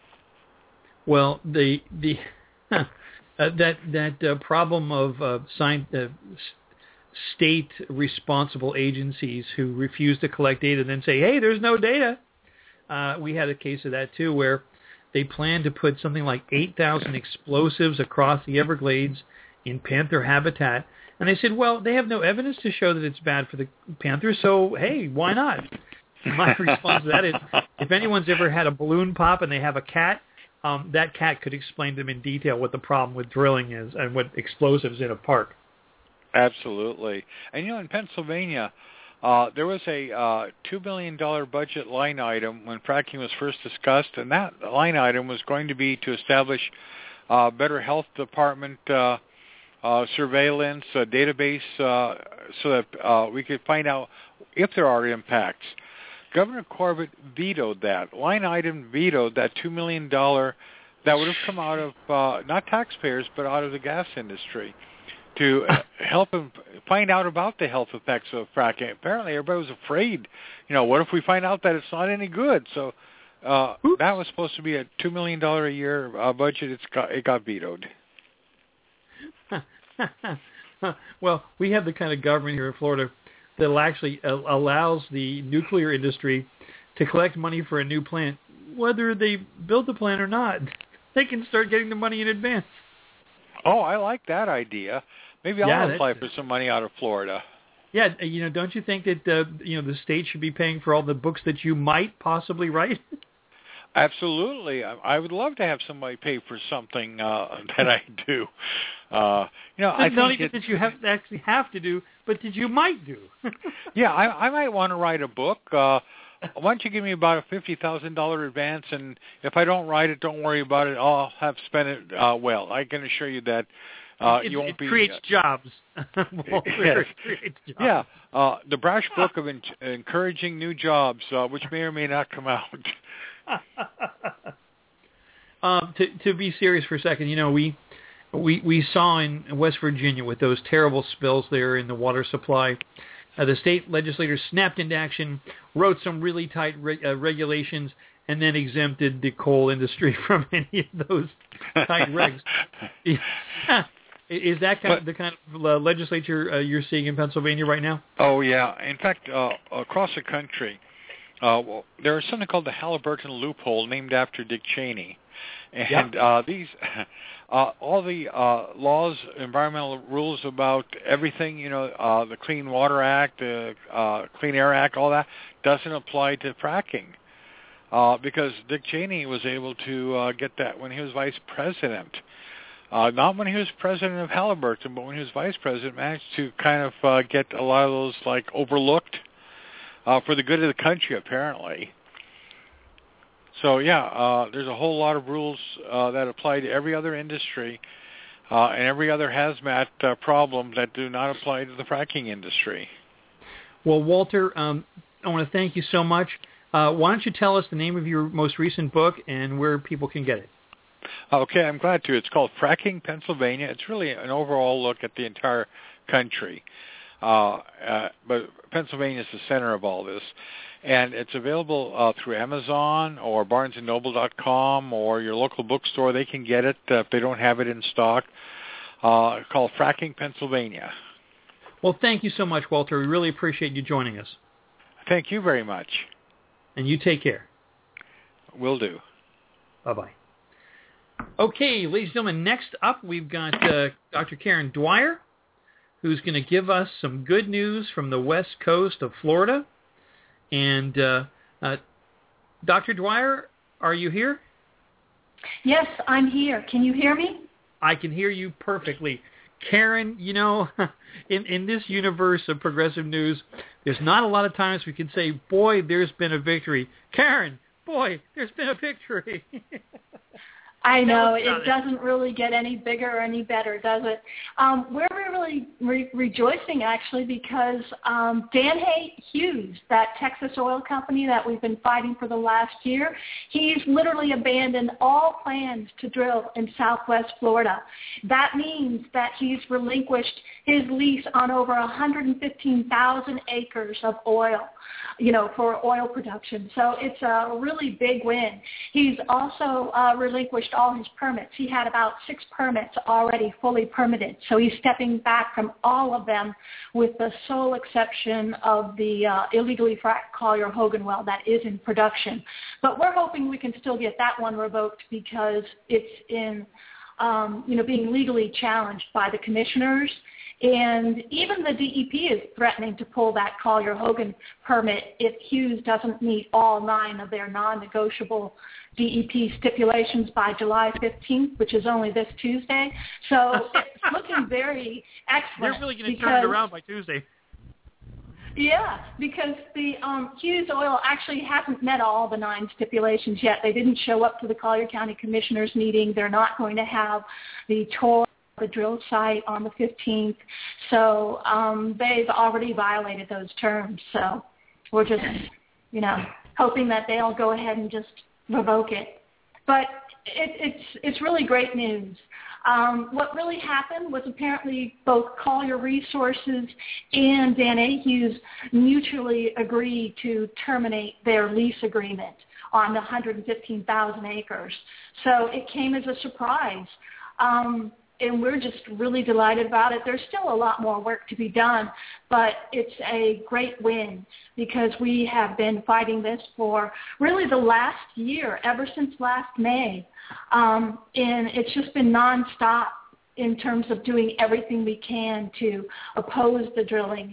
Well, the the uh, that that uh, problem of uh, sign, uh, state responsible agencies who refuse to collect data and then say, hey, there's no data. Uh, we had a case of that too, where they planned to put something like eight thousand explosives across the Everglades in panther habitat. And they said, well, they have no evidence to show that it's bad for the panthers, so, hey, why not? My response to that is, if anyone's ever had a balloon pop and they have a cat, um, that cat could explain to them in detail what the problem with drilling is and what explosives in a park. Absolutely. And, you know, in Pennsylvania, uh, there was a uh, two billion dollars budget line item when fracking was first discussed, and that line item was going to be to establish uh, better health department uh, uh, surveillance, uh, database, uh, so that uh, we could find out if there are impacts. Governor Corbett vetoed that. Line item vetoed that two million dollars that would have come out of, uh, not taxpayers, but out of the gas industry, to help them find out about the health effects of fracking. Apparently, everybody was afraid. You know, what if we find out that it's not any good? So uh, that was supposed to be a two million dollars a year uh, budget. It's got, it got vetoed. Well, we have the kind of government here in Florida that actually uh, allows the nuclear industry to collect money for a new plant, whether they build the plant or not. They can start getting the money in advance. Oh, I like that idea. Maybe I'll yeah, apply for some money out of Florida. Yeah, you know, don't you think that uh, you know the state should be paying for all the books that you might possibly write? Absolutely. I, I would love to have somebody pay for something uh, that I do. Uh, you know, I not think even it, that you have actually have to do, but that you might do. yeah, I, I might want to write a book. Uh, why don't you give me about a fifty thousand dollars advance, and if I don't write it, don't worry about it. I'll have spent it uh, well. I can assure you that uh, it, you won't it be... Creates uh, jobs. Walter, yes. it creates jobs. Yeah, uh, the Brash Book of en- Encouraging New Jobs, uh, which may or may not come out. um, to, to be serious for a second, you know, we... We we saw in West Virginia with those terrible spills there in the water supply, uh, the state legislators snapped into action, wrote some really tight re- uh, regulations, and then exempted the coal industry from any of those tight regs. Is that kind of the kind of uh, legislature uh, you're seeing in Pennsylvania right now? Oh, yeah. In fact, uh, across the country, uh, well, there is something called the Halliburton loophole, named after Dick Cheney. And yeah. uh, these, uh, all the uh, laws, environmental rules about everything, you know, uh, the Clean Water Act, the uh, Clean Air Act, all that doesn't apply to fracking uh, because Dick Cheney was able to uh, get that when he was vice president. Uh, not when he was president of Halliburton, but when he was vice president, managed to kind of uh, get a lot of those like overlooked uh, for the good of the country, apparently. So, yeah, uh, there's a whole lot of rules uh, that apply to every other industry uh, and every other hazmat uh, problem that do not apply to the fracking industry. Well, Walter, um, I want to thank you so much. Uh, why don't you tell us the name of your most recent book and where people can get it? Okay, I'm glad to. It's called Fracking Pennsylvania. It's really an overall look at the entire country. Uh, uh, but Pennsylvania is the center of all this. And it's available uh, through Amazon or barnes and noble dot com or your local bookstore. They can get it uh, if they don't have it in stock. Uh, called Fracking Pennsylvania. Well, thank you so much, Walter. We really appreciate you joining us. Thank you very much. And you take care. Will do. Bye-bye. Okay, ladies and gentlemen, next up we've got uh, Doctor Karen Dwyer, who's going to give us some good news from the west coast of Florida. And uh, uh, Doctor Dwyer, are you here? Yes, I'm here. Can you hear me? I can hear you perfectly. Karen, you know, in, in this universe of progressive news, there's not a lot of times we can say, boy, there's been a victory. Karen, boy, there's been a victory. I know. It doesn't really get any bigger or any better, does it? Um, we're really re- rejoicing, actually, because um, Dan Hughes, that Texas oil company that we've been fighting for the last year, he's literally abandoned all plans to drill in southwest Florida. That means that he's relinquished his lease on over one hundred fifteen thousand acres of oil, you know, for oil production. So it's a really big win. He's also uh, relinquished all his permits. He had about six permits already fully permitted. So he's stepping back from all of them with the sole exception of the uh, illegally fracked Collier-Hogan well that is in production. But we're hoping we can still get that one revoked because it's in, um, you know, being legally challenged by the commissioners. And even the D E P is threatening to pull that Collier-Hogan permit if Hughes doesn't meet all nine of their non-negotiable D E P stipulations by July fifteenth, which is only this Tuesday. So it's looking very excellent. They're really going to turn it around by Tuesday. Yeah, because the um, Hughes Oil actually hasn't met all the nine stipulations yet. They didn't show up to the Collier County Commissioners meeting. They're not going to have the tour the drill site on the fifteenth. So um, they've already violated those terms. So we're just, you know, hoping that they'll go ahead and just revoke it. But it, it's it's really great news. Um, what really happened was apparently both Collier Resources and Dan A. Hughes mutually agreed to terminate their lease agreement on the one hundred fifteen thousand acres. So it came as a surprise. Um, and we're just really delighted about it. There's still a lot more work to be done, but it's a great win because we have been fighting this for really the last year, ever since last May. Um, and it's just been nonstop in terms of doing everything we can to oppose the drilling.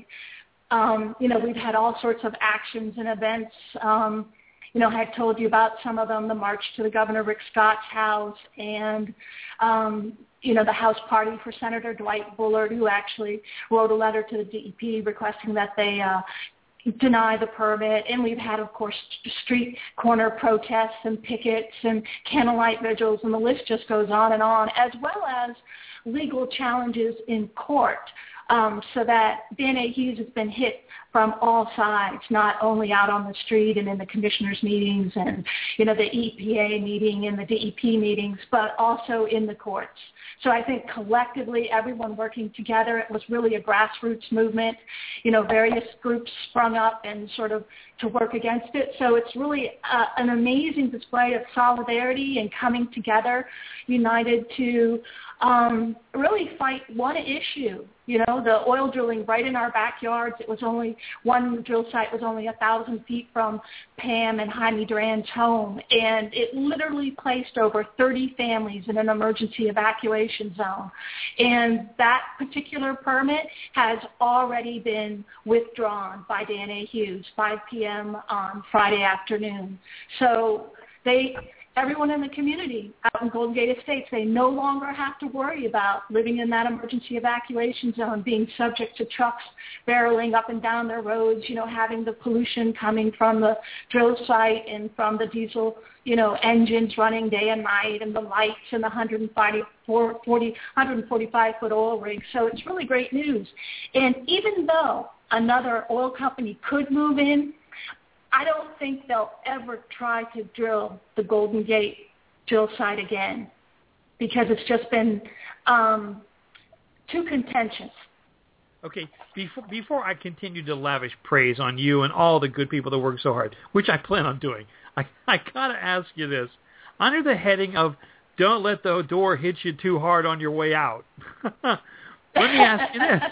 Um, you know, we've had all sorts of actions and events. Um, you know, I had told you about some of them, the march to the Governor Rick Scott's house and, um, you know, the House party for Senator Dwight Bullard, who actually wrote a letter to the D E P requesting that they uh, deny the permit. And we've had, of course, street corner protests and pickets and candlelight vigils, and the list just goes on and on, as well as legal challenges in court. Um, so that Dan A. Hughes has been hit from all sides, not only out on the street and in the commissioners' meetings and, you know, the E P A meeting and the D E P meetings, but also in the courts. So I think collectively, everyone working together, it was really a grassroots movement. You know, various groups sprung up and sort of to work against it. So it's really uh, an amazing display of solidarity and coming together, united to um, really fight one issue. You know, the oil drilling right in our backyards. It was only, one drill site was only a thousand feet from Pam and Jaime Duran's home. And it literally placed over thirty families in an emergency evacuation zone. And that particular permit has already been withdrawn by Dan A. Hughes, five p.m. on Friday afternoon. So they... Everyone in the community out in Golden Gate Estates, they no longer have to worry about living in that emergency evacuation zone, being subject to trucks barreling up and down their roads, you know, having the pollution coming from the drill site and from the diesel, you know, engines running day and night and the lights and the one hundred forty-five foot oil rig. So it's really great news. And even though another oil company could move in, I don't think they'll ever try to drill the Golden Gate drill site again because it's just been um, too contentious. Okay, before, before I continue to lavish praise on you and all the good people that work so hard, which I plan on doing, I, I got to ask you this. Under the heading of don't let the door hit you too hard on your way out, let me ask you this.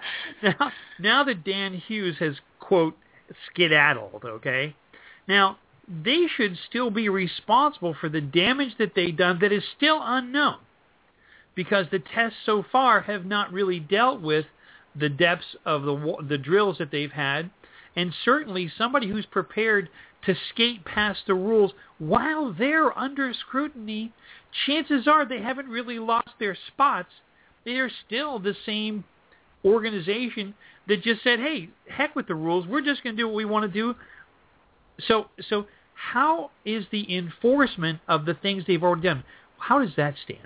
Now, now that Dan Hughes has, quote, skedaddled, okay? Now, they should still be responsible for the damage that they've done that is still unknown, because the tests so far have not really dealt with the depths of the the drills that they've had, and certainly somebody who's prepared to skate past the rules while they're under scrutiny, chances are they haven't really lost their spots. They're still the same organization that just said, hey, heck with the rules, we're just going to do what we want to do. So, so how is the enforcement of the things they've already done? How does that stand?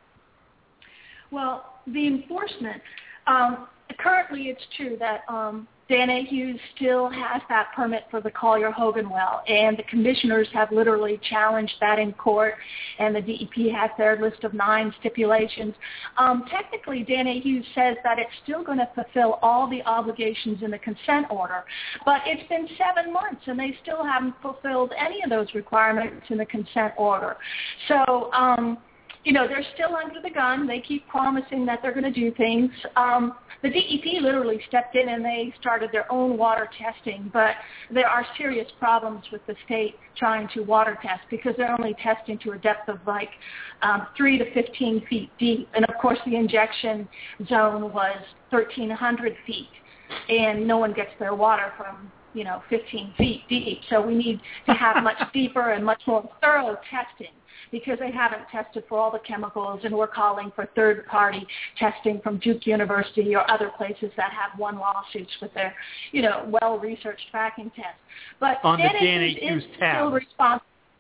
Well, the enforcement, um, currently it's true that um, Dan A. Hughes still has that permit for the Collier-Hogan well, and the commissioners have literally challenged that in court, and the D E P has their list of nine stipulations. Um, technically, Dan A. Hughes says that it's still going to fulfill all the obligations in the consent order, but it's been seven months, and they still haven't fulfilled any of those requirements in the consent order. So, um, you know, they're still under the gun. They keep promising that they're going to do things. Um, the D E P literally stepped in and they started their own water testing, but there are serious problems with the state trying to water test because they're only testing to a depth of like um, three to fifteen feet deep. And, of course, the injection zone was thirteen hundred feet, and no one gets their water from, you know, fifteen feet deep. So we need to have much deeper and much more thorough testing, because they haven't tested for all the chemicals, and we're calling for third-party testing from Duke University or other places that have won lawsuits with their, you know, well-researched fracking tests. But on the Dan Dan A. Hughes is tab. Still responsible.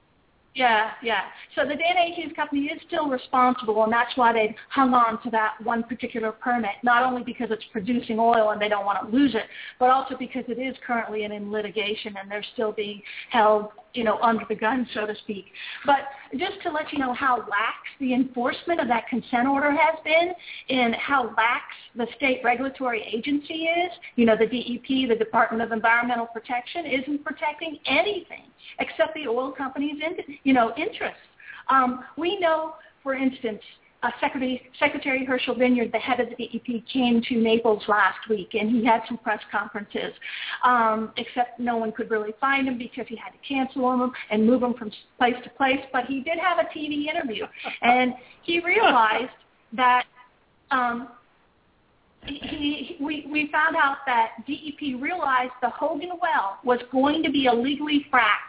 Yeah, yeah. So the Dan A. Hughes company is still responsible, and that's why they hung on to that one particular permit, not only because it's producing oil and they don't want to lose it, but also because it is currently in litigation and they're still being held, you know, under the gun, so to speak. But just to let you know how lax the enforcement of that consent order has been and how lax the state regulatory agency is, you know, the D E P, the Department of Environmental Protection, isn't protecting anything except the oil companies' you know, interests. Um, we know, for instance, uh, Secretary, Secretary Herschel Vineyard, the head of the D E P, came to Naples last week, and he had some press conferences, um, except no one could really find him because he had to cancel them and move them from place to place. But he did have a T V interview, and he realized that um, he, he, we, we found out that D E P realized the Hogan well was going to be illegally fracked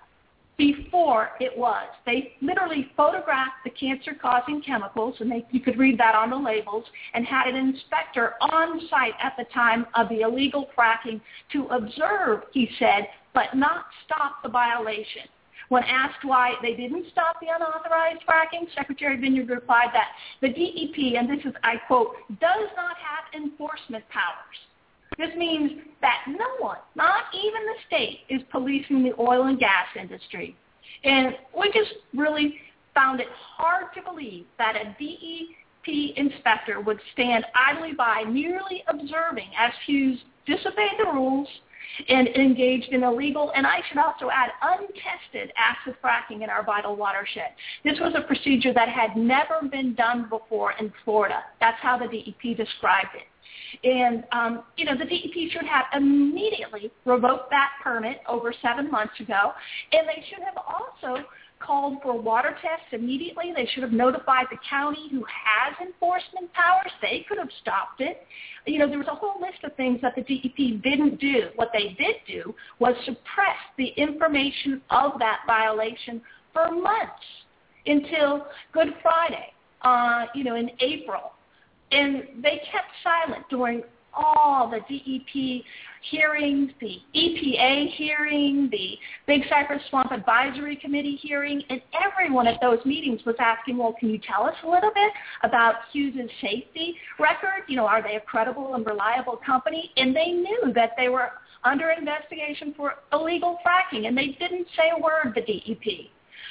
before it was. They literally photographed the cancer-causing chemicals, and they, you could read that on the labels, and had an inspector on site at the time of the illegal fracking to observe, he said, but not stop the violation. When asked why they didn't stop the unauthorized fracking, Secretary Vineyard replied that the D E P, and this is, I quote, does not have enforcement powers. This means that no one, not even the state, is policing the oil and gas industry. And we just really found it hard to believe that a D E P inspector would stand idly by merely observing as Hughes disobeyed the rules and engaged in illegal, and I should also add, untested acid fracking in our vital watershed. This was a procedure that had never been done before in Florida. That's how the D E P described it. And, um, you know, the D E P should have immediately revoked that permit over seven months ago, and they should have also called for water tests immediately. They should have notified the county who has enforcement powers. They could have stopped it. You know, there was a whole list of things that the D E P didn't do. What they did do was suppress the information of that violation for months until Good Friday, uh, you know, in April. And they kept silent during all the D E P hearings, the E P A hearing, the Big Cypress Swamp Advisory Committee hearing, and everyone at those meetings was asking, well, can you tell us a little bit about Hughes' safety record? You know, are they a credible and reliable company? And they knew that they were under investigation for illegal fracking, and they didn't say a word, the D E P.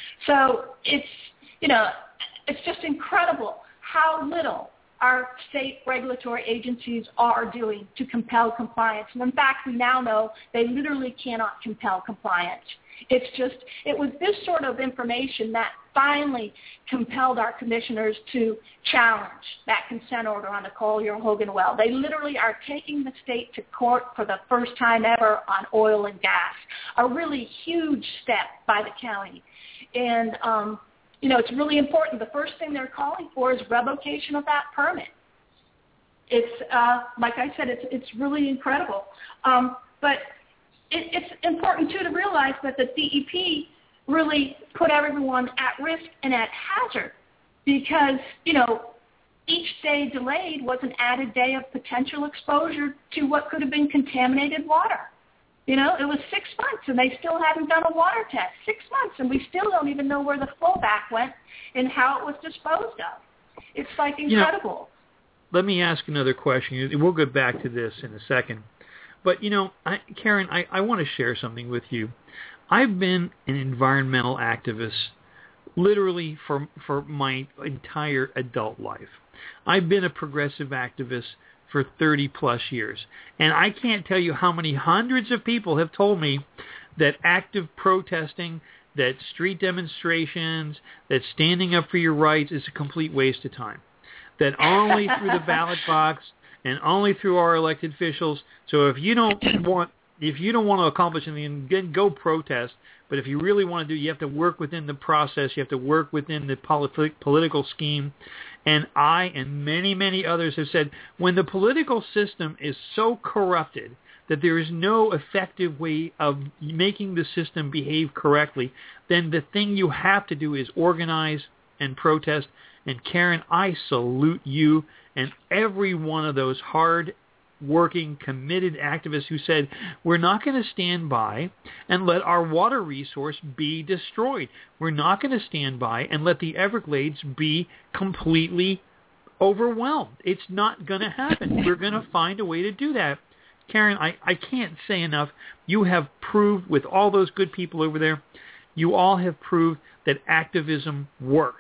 So it's, you know, it's just incredible how little our state regulatory agencies are doing to compel compliance. And in fact, we now know they literally cannot compel compliance. It's just, it was this sort of information that finally compelled our commissioners to challenge that consent order on the Collier-Hogan well. They literally are taking the state to court for the first time ever on oil and gas. a really huge step by the county. And, um, you know, it's really important. The first thing they're calling for is revocation of that permit. It's, uh, like I said, it's it's really incredible. Um, but it, it's important, too, to realize that the D E P really put everyone at risk and at hazard because, you know, each day delayed was an added day of potential exposure to what could have been contaminated water. You know, it was six months, and they still hadn't done a water test. Six months, and we still don't even know where the flowback went and how it was disposed of. It's, like, incredible. You know, let me ask another question. We'll get back to this in a second. But, you know, I, Karen, I, I want to share something with you. I've been an environmental activist literally for for my entire adult life. I've been a progressive activist for thirty plus years. And I can't tell you how many hundreds of people have told me that active protesting, that street demonstrations, that standing up for your rights is a complete waste of time. That only through the ballot box and only through our elected officials. So if you don't want if you don't want to accomplish anything, then go protest. But if you really want to do, you have to work within the process. You have to work within the politi- political scheme. And I and many, many others have said, when the political system is so corrupted that there is no effective way of making the system behave correctly, then the thing you have to do is organize and protest. And Karen, I salute you and every one of those hard working, committed activists who said, we're not going to stand by and let our water resource be destroyed. We're not going to stand by and let the Everglades be completely overwhelmed. It's not going to happen. We're going to find a way to do that. Karen, I, I can't say enough. You have proved with all those good people over there, you all have proved that activism works.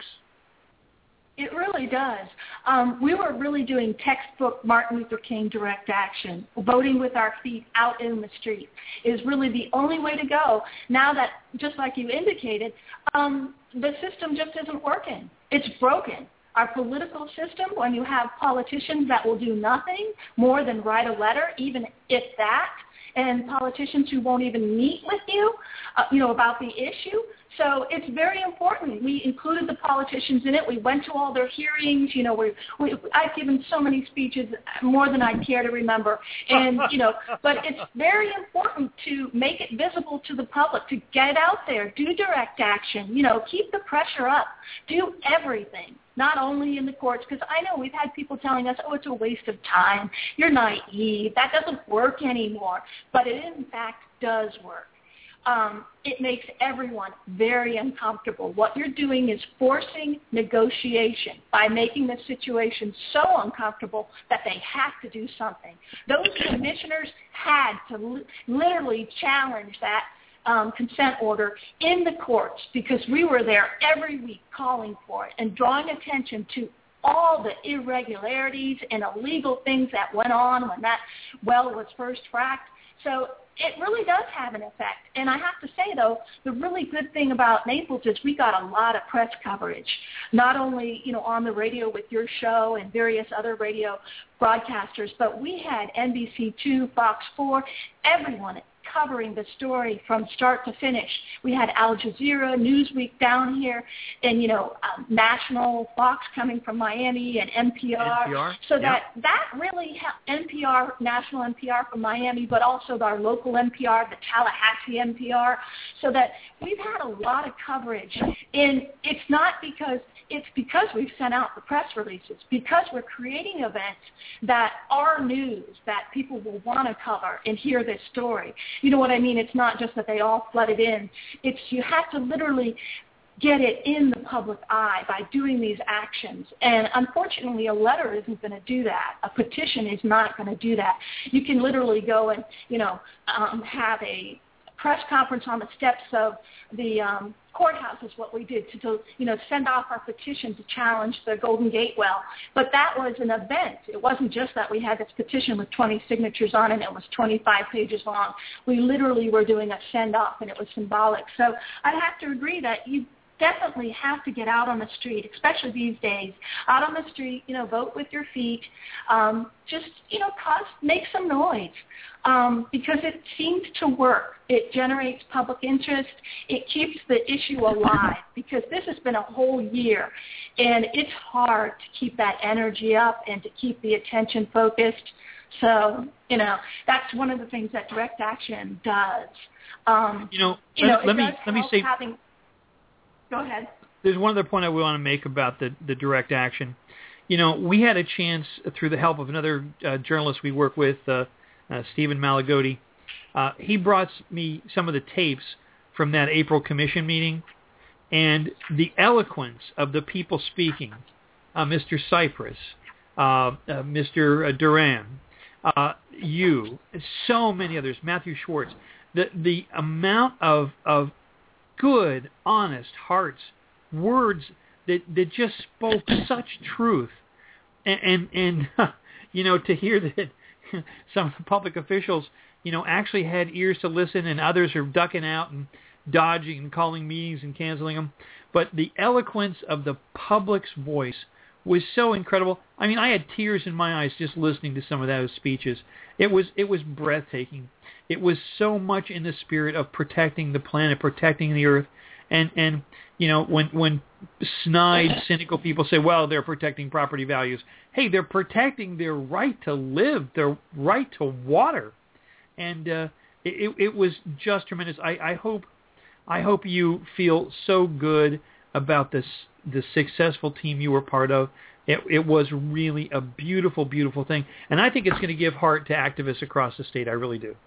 It really does. Um, we were really doing textbook Martin Luther King direct action. Voting with our feet out in the street is really the only way to go. Now that, just like you indicated, um, the system just isn't working. It's broken. Our political system, when you have politicians that will do nothing more than write a letter, even if that, and politicians who won't even meet with you, uh, you know, about the issue. So it's very important. We included the politicians in it. We went to all their hearings. You know, we, we I've given so many speeches, more than I care to remember. And, you know, but it's very important to make it visible to the public, to get out there, do direct action, you know, keep the pressure up, do everything. Not only in the courts, because I know we've had people telling us, oh, it's a waste of time. You're naive. That doesn't work anymore. But it, in fact, does work. Um, it makes everyone very uncomfortable. What you're doing is forcing negotiation by making the situation so uncomfortable that they have to do something. Those commissioners had to li- literally challenge that Um, consent order in the courts because we were there every week calling for it and drawing attention to all the irregularities and illegal things that went on when that well was first fracked. So it really does have an effect. And I have to say, though, the really good thing about Naples is we got a lot of press coverage, not only, you know, on the radio with your show and various other radio broadcasters, but we had N B C two, Fox four, everyone covering the story from start to finish. We had Al Jazeera, Newsweek down here, and, you know, um, National Fox coming from Miami and N P R. N P R? So yep. that, that really helped, N P R, National N P R from Miami, but also our local N P R, the Tallahassee N P R, so that we've had a lot of coverage. And it's not because, it's because we've sent out the press releases, because we're creating events that are news, that people will want to cover and hear this story. You know what I mean? It's not just that they all flooded in. It's you have to literally get it in the public eye by doing these actions. And unfortunately, a letter isn't going to do that. A petition is not going to do that. You can literally go and, you know, um, have a press conference on the steps of the um, courthouse is what we did to, to, you know, send off our petition to challenge the Golden Gate well. But that was an event. It wasn't just that we had this petition with twenty signatures on it and it was twenty-five pages long. We literally were doing a send-off and it was symbolic. So I have to agree that you definitely have to get out on the street, especially these days. Out on the street, you know, vote with your feet. Um, just, you know, cause, make some noise um, because it seems to work. It generates public interest. It keeps the issue alive because this has been a whole year, and it's hard to keep that energy up and to keep the attention focused. So, you know, that's one of the things that direct action does. Um, you know, you know, let, let me let me say. Having, go ahead. There's one other point I want to make about the, the direct action. You know, we had a chance through the help of another uh, journalist we work with, uh, uh, Stephen Malagodi. Uh, he brought me some of the tapes from that April Commission meeting, and the eloquence of the people speaking, uh, Mister Cypress, uh, uh, Mister Duran, uh, you, so many others, Matthew Schwartz, the the amount of of good, honest hearts, words that, that just spoke such truth. And, and, and you know, to hear that some of the public officials, you know, actually had ears to listen and others are ducking out and dodging and calling meetings and canceling them. But the eloquence of the public's voice was so incredible. I mean, I had tears in my eyes just listening to some of those speeches. It was it was breathtaking. It was so much in the spirit of protecting the planet, protecting the earth. And, and you know, when when snide, cynical people say, well, they're protecting property values. Hey, they're protecting their right to live, their right to water. And uh, it, it was just tremendous. I, I hope I hope you feel so good about this the successful team you were part of. It, it was really a beautiful, beautiful thing. And I think it's going to give heart to activists across the state. I really do.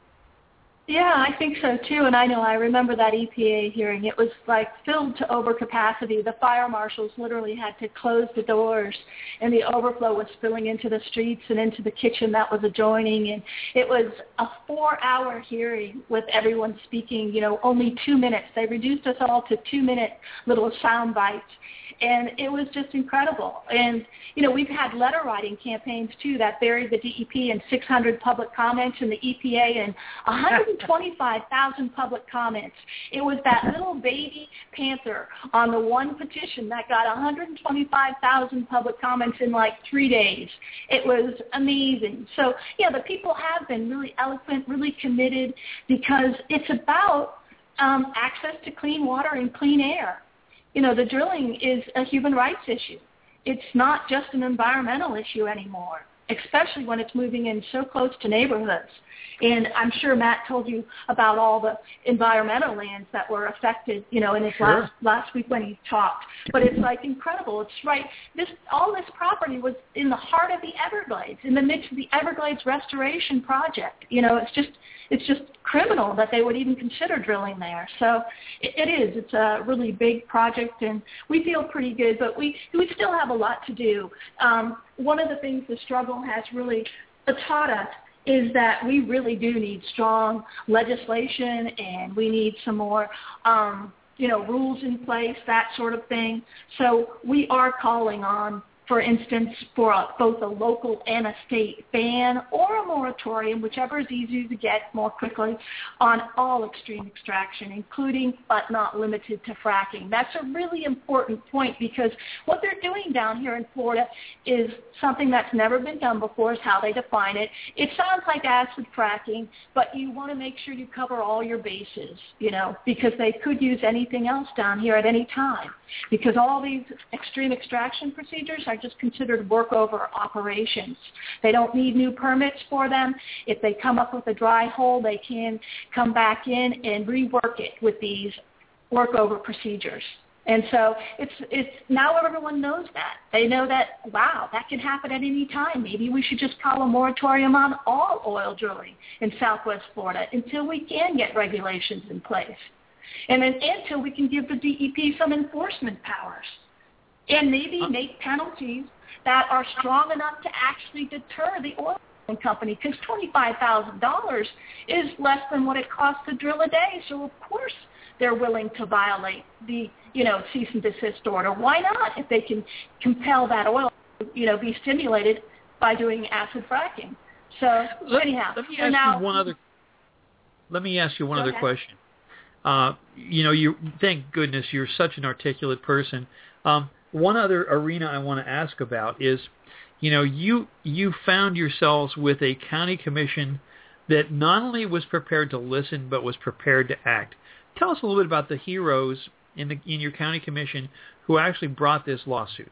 Yeah, I think so too. And I know I remember that E P A hearing. It was like filled to overcapacity. The fire marshals literally had to close the doors, and the overflow was spilling into the streets and into the kitchen that was adjoining. And it was a four-hour hearing with everyone speaking, you know, only two minutes. They reduced us all to two-minute little sound bites. And it was just incredible. And, you know, we've had letter writing campaigns, too, that buried the D E P in six hundred public comments and the E P A and one hundred twenty-five thousand public comments. It was that little baby panther on the one petition that got one hundred twenty-five thousand public comments in like three days. It was amazing. So, yeah, the people have been really eloquent, really committed, because it's about um, access to clean water and clean air. You know, the drilling is a human rights issue. It's not just an environmental issue anymore, especially when it's moving in so close to neighborhoods. And I'm sure Matt told you about all the environmental lands that were affected, you know, in his Sure. last last week when he talked. But it's like incredible. It's right. This all this property was in the heart of the Everglades, in the midst of the Everglades Restoration Project. You know, it's just it's just criminal that they would even consider drilling there. So it, it is. It's a really big project, and we feel pretty good. But we we still have a lot to do. Um, one of the things the struggle has really taught us is that we really do need strong legislation, and we need some more, um, you know, rules in place, that sort of thing. So we are calling on, for instance, for a, both a local and a state ban or a moratorium, whichever is easier to get more quickly, on all extreme extraction, including but not limited to fracking. That's a really important point, because what they're doing down here in Florida is something that's never been done before, is how they define it. It sounds like acid fracking, but you want to make sure you cover all your bases, you know, because they could use anything else down here at any time, because all these extreme extraction procedures are just considered workover operations. They don't need new permits for them. If they come up with a dry hole, they can come back in and rework it with these workover procedures. And so it's it's now everyone knows that. They know that, wow, that can happen at any time. Maybe we should just call a moratorium on all oil drilling in Southwest Florida until we can get regulations in place. And then until we can give the D E P some enforcement powers. And maybe make penalties that are strong enough to actually deter the oil company, because twenty-five thousand dollars is less than what it costs to drill a day. So, of course, they're willing to violate the, you know, cease and desist order. Why not, if they can compel that oil, you know, be stimulated by doing acid fracking? So, let, anyhow. Let me so ask now, you one other, let me ask you one other ahead. question. Uh, you know, you thank goodness you're such an articulate person. Um, one other arena I want to ask about is, you know, you you found yourselves with a county commission that not only was prepared to listen but was prepared to act. Tell us a little bit about the heroes in the in your county commission who actually brought this lawsuit.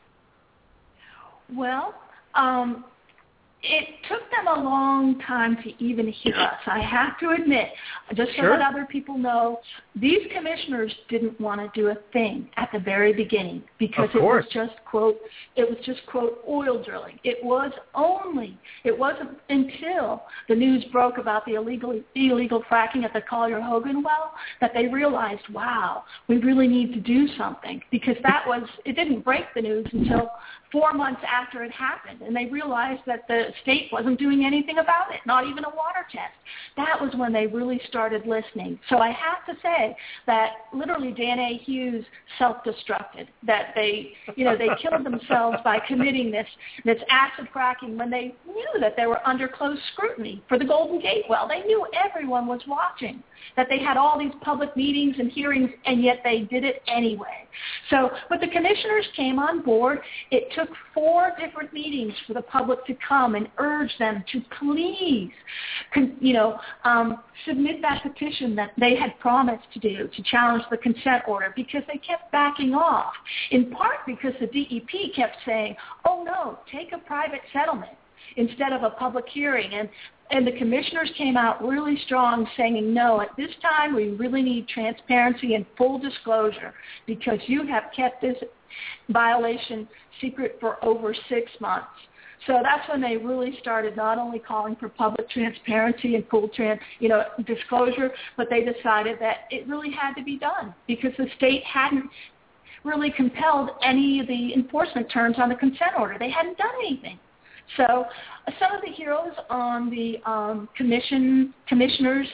Well, um, it took them a long time to even hear us. I have to admit, just so Sure. that other people know, these commissioners didn't want to do a thing at the very beginning because Of it course. was just quote, it was just quote oil drilling. It was only, it wasn't until the news broke about the illegal illegal fracking at the Collier-Hogan well that they realized, wow, we really need to do something, because that was, it didn't break the news until four months after it happened, and they realized that the state wasn't doing anything about it, not even a water test. That was when they really started listening. So I have to say that literally Dan A. Hughes self-destructed, that they, you know, they killed themselves by committing this, this acid fracking when they knew that they were under close scrutiny for the Golden Gate well. They knew everyone was watching, that they had all these public meetings and hearings, and yet they did it anyway. So, but the commissioners came on board. It took four different meetings for the public to come and urge them to please, you know, um, submit that petition that they had promised to do to challenge the consent order, because they kept backing off, in part because the D E P kept saying, oh, no, take a private settlement instead of a public hearing. And And the commissioners came out really strong saying, no, at this time we really need transparency and full disclosure, because you have kept this violation secret for over six months. So that's when they really started not only calling for public transparency and full trans, you know, disclosure, but they decided that it really had to be done because the state hadn't really compelled any of the enforcement terms on the consent order. They hadn't done anything. So uh, some of the heroes on the um, commission commissioners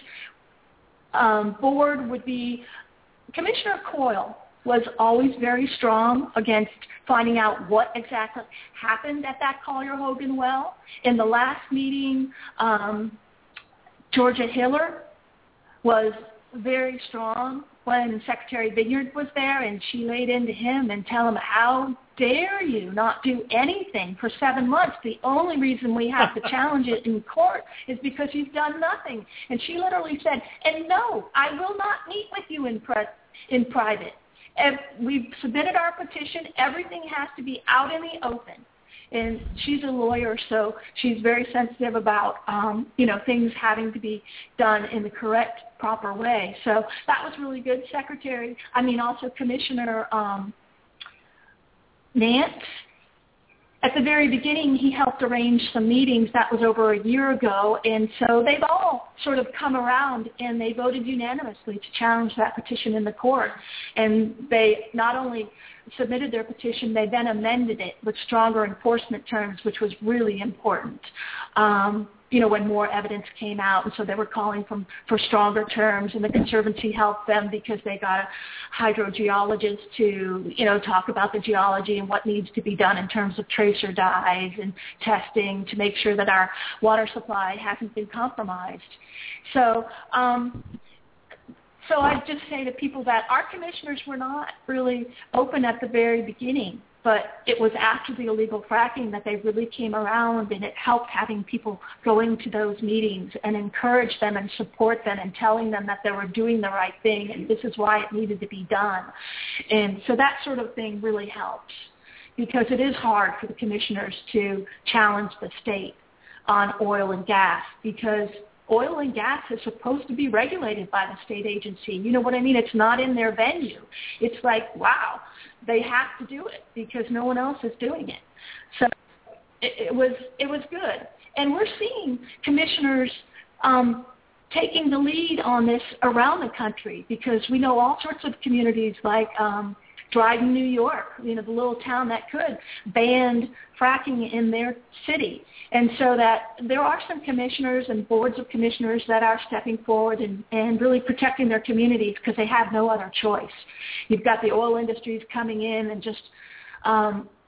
um, board would be Commissioner Coyle was always very strong against finding out what exactly happened at that Collier-Hogan well. In the last meeting, um, Georgia Hiller was very strong when Secretary Vineyard was there, and she laid into him and tell him, how dare you not do anything for seven months? The only reason we have to challenge it in court is because you've done nothing. And she literally said, and no, I will not meet with you in, pre- in private. If we've submitted our petition. Everything has to be out in the open. And she's a lawyer, so she's very sensitive about, um, you know, things having to be done in the correct, proper way. So that was really good. Secretary, I mean, also Commissioner um, Nance, at the very beginning, he helped arrange some meetings. That was over a year ago. And so they've all sort of come around, and they voted unanimously to challenge that petition in the court. And they not only submitted their petition, they then amended it with stronger enforcement terms, which was really important, um, you know, when more evidence came out. And so they were calling from, for stronger terms, and the Conservancy helped them because they got a hydrogeologist to, you know, talk about the geology and what needs to be done in terms of tracer dyes and testing to make sure that our water supply hasn't been compromised. So, um, So I'd just say to people that our commissioners were not really open at the very beginning, but it was after the illegal fracking that they really came around, and it helped having people go into those meetings and encourage them and support them and telling them that they were doing the right thing and this is why it needed to be done. And so that sort of thing really helps, because it is hard for the commissioners to challenge the state on oil and gas, because oil and gas is supposed to be regulated by the state agency. You know what I mean? It's not in their venue. It's like, wow, they have to do it because no one else is doing it. So it, it was it was good. And we're seeing commissioners um, taking the lead on this around the country, because we know all sorts of communities like um, Dryden, New York, you know, the little town that could, banned fracking in their city. And so that there are some commissioners and boards of commissioners that are stepping forward and, and really protecting their communities because they have no other choice. You've got the oil industries coming in and just um,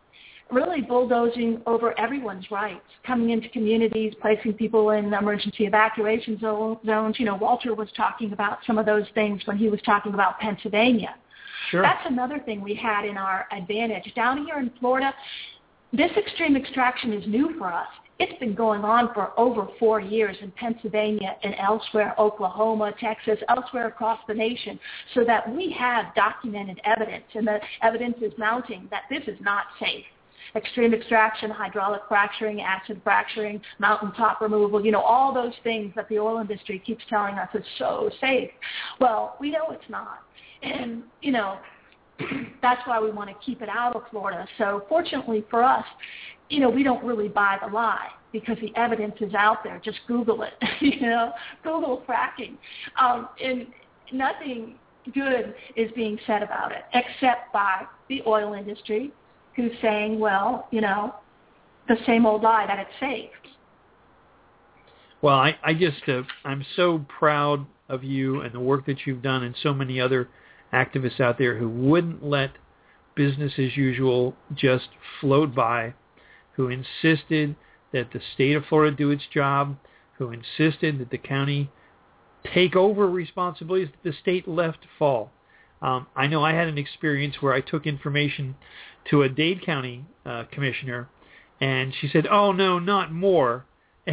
really bulldozing over everyone's rights, coming into communities, placing people in emergency evacuation zones. You know, Walter was talking about some of those things when he was talking about Pennsylvania. Sure. That's another thing we had in our advantage. Down here in Florida, this extreme extraction is new for us. It's been going on for over four years in Pennsylvania and elsewhere, Oklahoma, Texas, elsewhere across the nation, so that we have documented evidence, and the evidence is mounting that this is not safe. Extreme extraction, hydraulic fracturing, acid fracturing, mountaintop removal, you know, all those things that the oil industry keeps telling us is so safe. Well, we know it's not. And, you know, that's why we want to keep it out of Florida. So fortunately for us, you know, we don't really buy the lie because the evidence is out there. Just Google it, you know, Google fracking. Um, and nothing good is being said about it except by the oil industry, who's saying, well, you know, the same old lie that it's safe. Well, I, I just, uh, I'm so proud of you and the work that you've done and so many other activists out there who wouldn't let business as usual just float by, who insisted that the state of Florida do its job, who insisted that the county take over responsibilities that the state left fall. Um, I know I had an experience where I took information to a Dade County uh, commissioner, and she said, oh, no, not more,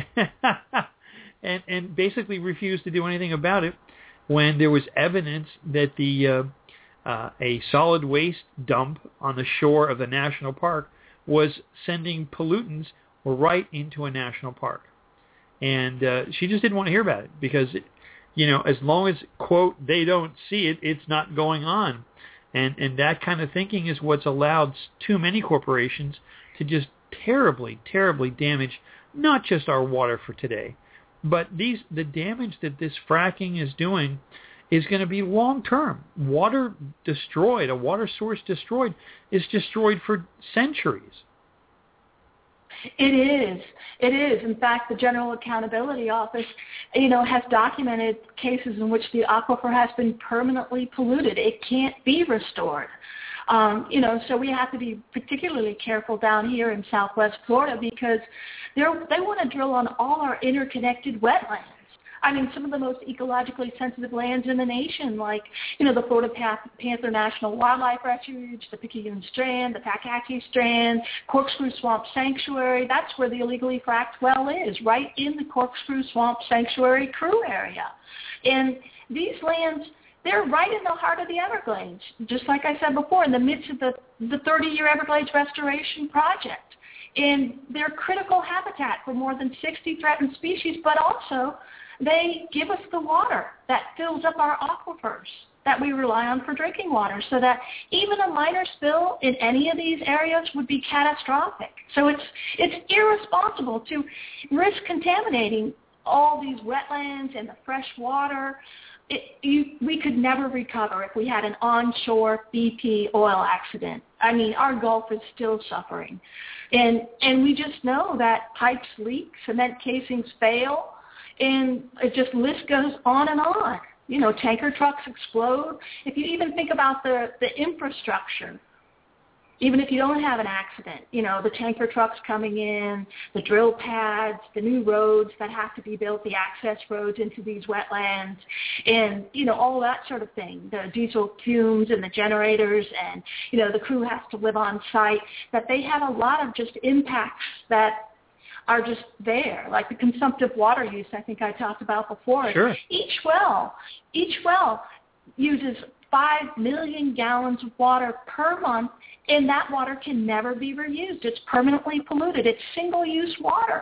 and, and basically refused to do anything about it when there was evidence that the uh, uh, a solid waste dump on the shore of the national park was sending pollutants right into a national park. And uh, she just didn't want to hear about it because, you know, as long as, quote, they don't see it, it's not going on. And and that kind of thinking is what's allowed too many corporations to just terribly, terribly damage not just our water for today, but these the damage that this fracking is doing is going to be long-term. Water destroyed, a water source destroyed, is destroyed for centuries. It is. It is. In fact, the General Accountability Office, you know, has documented cases in which the aquifer has been permanently polluted. It can't be restored. Um, you know, so we have to be particularly careful down here in Southwest Florida because they're, they want to drill on all our interconnected wetlands. I mean, some of the most ecologically sensitive lands in the nation, like, you know, the Florida Panther National Wildlife Refuge, the Picayune Strand, the Pakachi Strand, Corkscrew Swamp Sanctuary. That's where the illegally fracked well is, right in the Corkscrew Swamp Sanctuary crew area. And these lands, they're right in the heart of the Everglades, just like I said before, in the midst of the, the thirty-year Everglades Restoration Project. And they're critical habitat for more than sixty threatened species, but also they give us the water that fills up our aquifers that we rely on for drinking water, so that even a minor spill in any of these areas would be catastrophic. So it's it's irresponsible to risk contaminating all these wetlands and the fresh water. It, you, we could never recover if we had an onshore B P oil accident. I mean, our Gulf is still suffering. And, and we just know that pipes leak, cement casings fail, and it just list goes on and on. You know, tanker trucks explode. If you even think about the, the infrastructure, even if you don't have an accident, you know, the tanker trucks coming in, the drill pads, the new roads that have to be built, the access roads into these wetlands, and, you know, all that sort of thing, the diesel fumes and the generators, and, you know, the crew has to live on site, that they have a lot of just impacts that are just there, like the consumptive water use I think I talked about before. Sure. Each well, each well uses five million gallons of water per month, and that water can never be reused. It's permanently polluted. It's single-use water.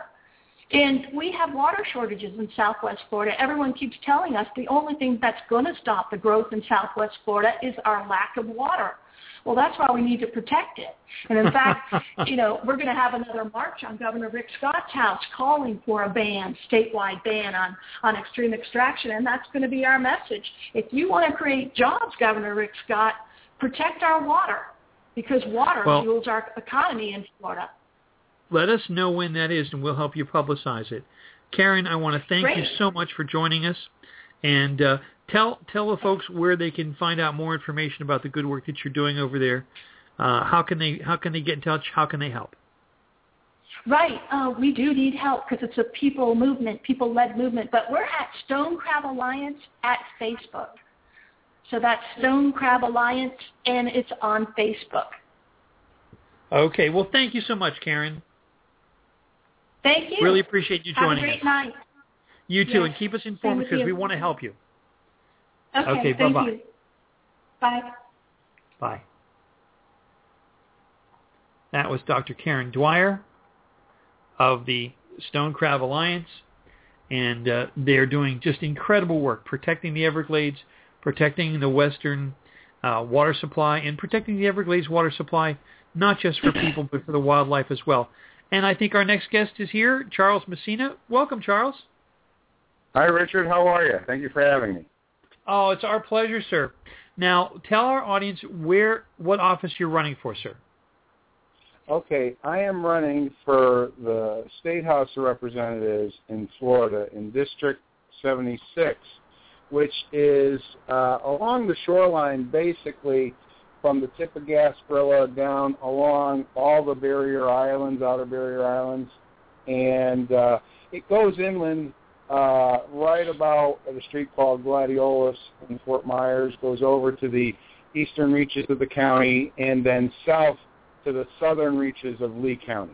And we have water shortages in Southwest Florida. Everyone keeps telling us the only thing that's going to stop the growth in Southwest Florida is our lack of water. Well, that's why we need to protect it. And in fact, you know, we're going to have another march on Governor Rick Scott's house calling for a ban, statewide ban on, on extreme extraction, and that's going to be our message. If you want to create jobs, Governor Rick Scott, protect our water, because water well, fuels our economy in Florida. Let us know when that is, and we'll help you publicize it. Karen, I want to thank Great. you so much for joining us, and uh, tell tell the folks where they can find out more information about the good work that you're doing over there Uh, how can they how can they get in touch? How can they help? Right. Uh, we do need help because it's a people movement, people-led movement. But we're at Stone Crab Alliance at Facebook. So that's Stone Crab Alliance, and it's on Facebook. Okay. Well, thank you so much, Karen. Thank you. Really appreciate you joining us. Have a great us. night. You too, yes. And keep us informed because we want to help you. Okay, okay thank bye-bye. you. Bye. Bye. That was Doctor Karen Dwyer of the Stone Crab Alliance, and uh, they're doing just incredible work protecting the Everglades, protecting the western uh, water supply, and protecting the Everglades water supply, not just for people, but for the wildlife as well. And I think our next guest is here, Charles Messina. Welcome, Charles. Hi, Richard. How are you? Thank you for having me. Oh, it's our pleasure, sir. Now, tell our audience where, what office you're running for, sir. Okay, I am running for the State House of Representatives in Florida in District seventy-six, which is uh, along the shoreline, basically from the tip of Gasparilla down along all the barrier islands, outer barrier islands, and uh, it goes inland uh, right about at a street called Gladiolus in Fort Myers, goes over to the eastern reaches of the county, and then south to the southern reaches of Lee County.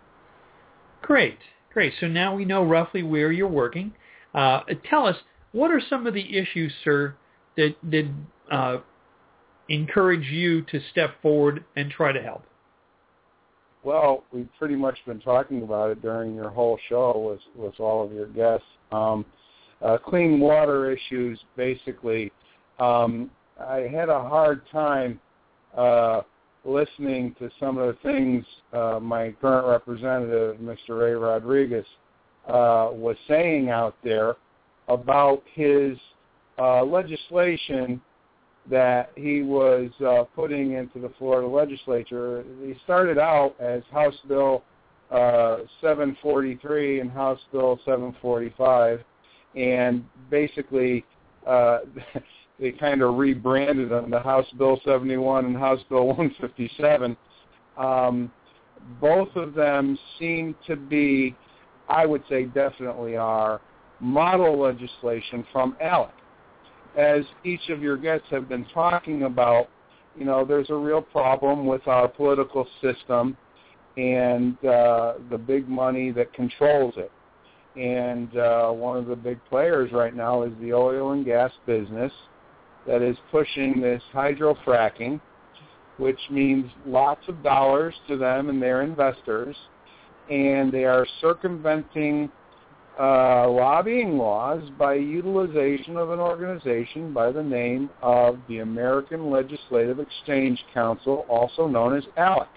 Great, great. So now we know roughly where you're working. Uh, tell us, what are some of the issues, sir, that that uh, encourage you to step forward and try to help? Well, we've pretty much been talking about it during your whole show with, with all of your guests. Um, uh, clean water issues, basically. Um, I had a hard time uh, listening to some of the things uh, my current representative, Mister Ray Rodriguez, uh, was saying out there about his uh, legislation that he was uh, putting into the Florida legislature. He started out as House Bill uh, seven forty-three and House Bill seven forty-five, and basically uh, they kind of rebranded them, the House Bill seventy-one and House Bill one fifty-seven. Um, both of them seem to be, I would say definitely are, model legislation from ALEC. As each of your guests have been talking about, you know, there's a real problem with our political system and uh, the big money that controls it. And uh, one of the big players right now is the oil and gas business that is pushing this hydrofracking, which means lots of dollars to them and their investors, and they are circumventing uh, lobbying laws by utilization of an organization by the name of the American Legislative Exchange Council, also known as ALEC.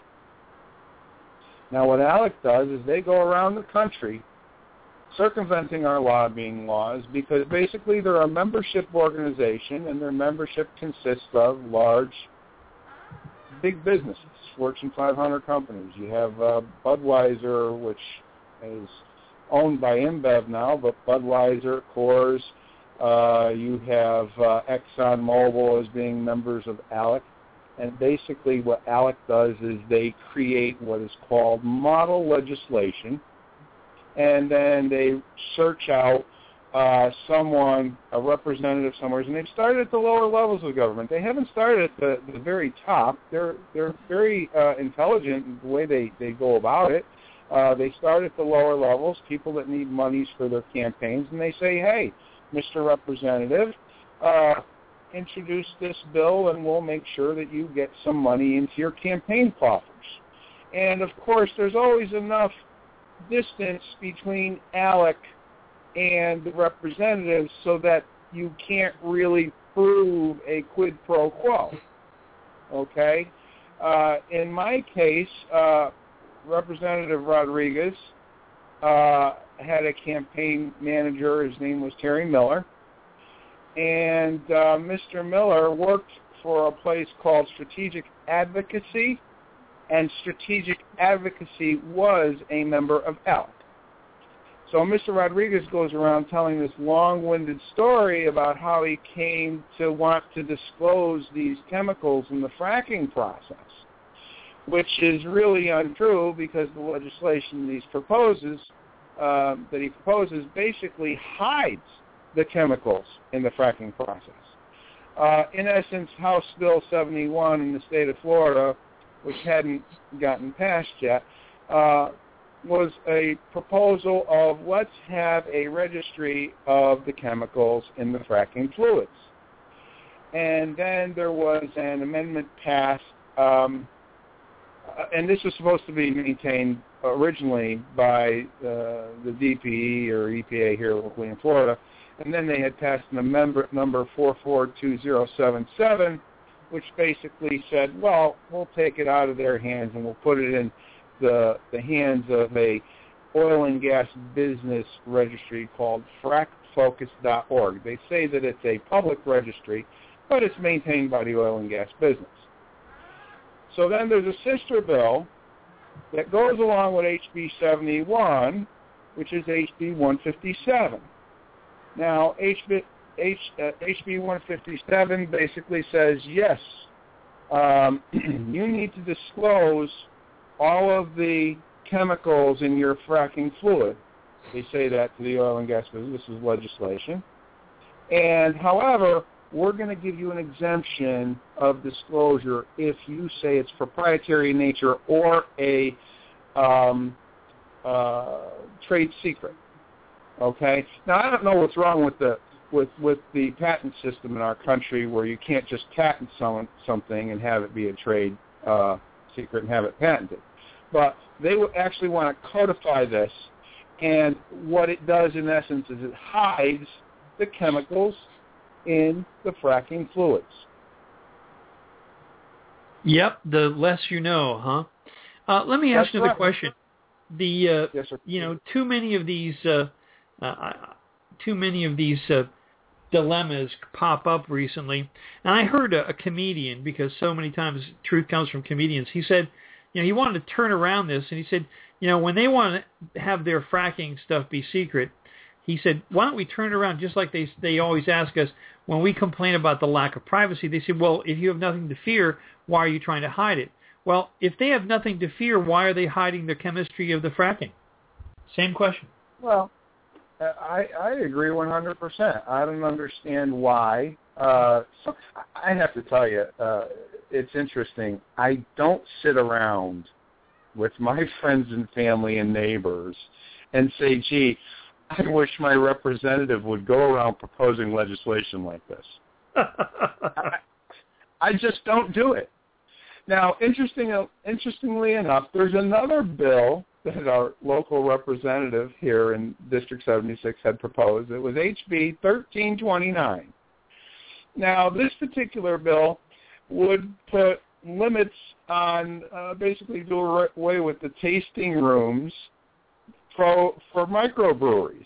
Now, what ALEC does is they go around the country circumventing our lobbying laws because basically they're a membership organization, and their membership consists of large, big businesses, Fortune five hundred companies. You have uh, Budweiser, which is owned by InBev now, but Budweiser, Coors. Uh, you have uh, ExxonMobil as being members of ALEC. And basically what ALEC does is they create what is called model legislation, and then they search out uh, someone, a representative somewhere, and they've started at the lower levels of government. They haven't started at the, the very top. They're they're very uh, intelligent in the way they, they go about it. Uh, they start at the lower levels, people that need monies for their campaigns, and they say, hey, Mister Representative, uh, introduce this bill and we'll make sure that you get some money into your campaign coffers. And, of course, there's always enough distance between ALEC and the representatives so that you can't really prove a quid pro quo, okay? Uh, in my case, uh, Representative Rodriguez uh, had a campaign manager. His name was Terry Miller. And uh, Mister Miller worked for a place called Strategic Advocacy, and Strategic Advocacy was a member of ALEC. So Mister Rodriguez goes around telling this long-winded story about how he came to want to disclose these chemicals in the fracking process. which is really untrue because the legislation he proposes, uh, that he proposes basically hides the chemicals in the fracking process. Uh, in essence, House Bill seventy-one in the state of Florida, which hadn't gotten passed yet, uh, was a proposal of let's have a registry of the chemicals in the fracking fluids. And then there was an amendment passed, um, and this was supposed to be maintained originally by uh, the D P E or E P A here locally in Florida, and then they had passed an amendment number four four two zero seven seven, which basically said, well, we'll take it out of their hands and we'll put it in the the hands of a oil and gas business registry called frac focus dot org. They say that it's a public registry, but it's maintained by the oil and gas business. So then there's a sister bill that goes along with H B seventy-one, which is H B one fifty-seven. Now, H B, H, uh, H B one fifty-seven basically says, yes, um, you need to disclose all of the chemicals in your fracking fluid. They say that to the oil and gas business. This is legislation. And, however, we're going to give you an exemption of disclosure if you say it's proprietary in nature or a um, uh, trade secret. Okay? Now, I don't know what's wrong with the with with the patent system in our country where you can't just patent some, something and have it be a trade uh, secret and have it patented. But they would actually want to codify this, and what it does in essence is it hides the chemicals in the fracking fluids. Yep, the less you know, huh? Uh, let me ask That's you another right. question. The uh, Yes, sir. you know, too many of these uh, uh, too many of these uh, dilemmas pop up recently, and I heard a, a comedian, because so many times truth comes from comedians. He said, you know, he wanted to turn around this, and he said, you know, when they want to have their fracking stuff be secret, he said, why don't we turn it around just like they they always ask us when we complain about the lack of privacy? They say, well, if you have nothing to fear, why are you trying to hide it? Well, if they have nothing to fear, why are they hiding the chemistry of the fracking? Same question. Well, I, I agree one hundred percent. I don't understand why. Uh, so I have to tell you, uh, it's interesting. I don't sit around with my friends and family and neighbors and say, gee, I wish my representative would go around proposing legislation like this. I, I just don't do it. Now, interesting, interestingly enough, there's another bill that our local representative here in District seventy-six had proposed. It was H B thirteen twenty-nine. Now, this particular bill would put limits on, uh, basically do away with the tasting rooms for, for microbreweries.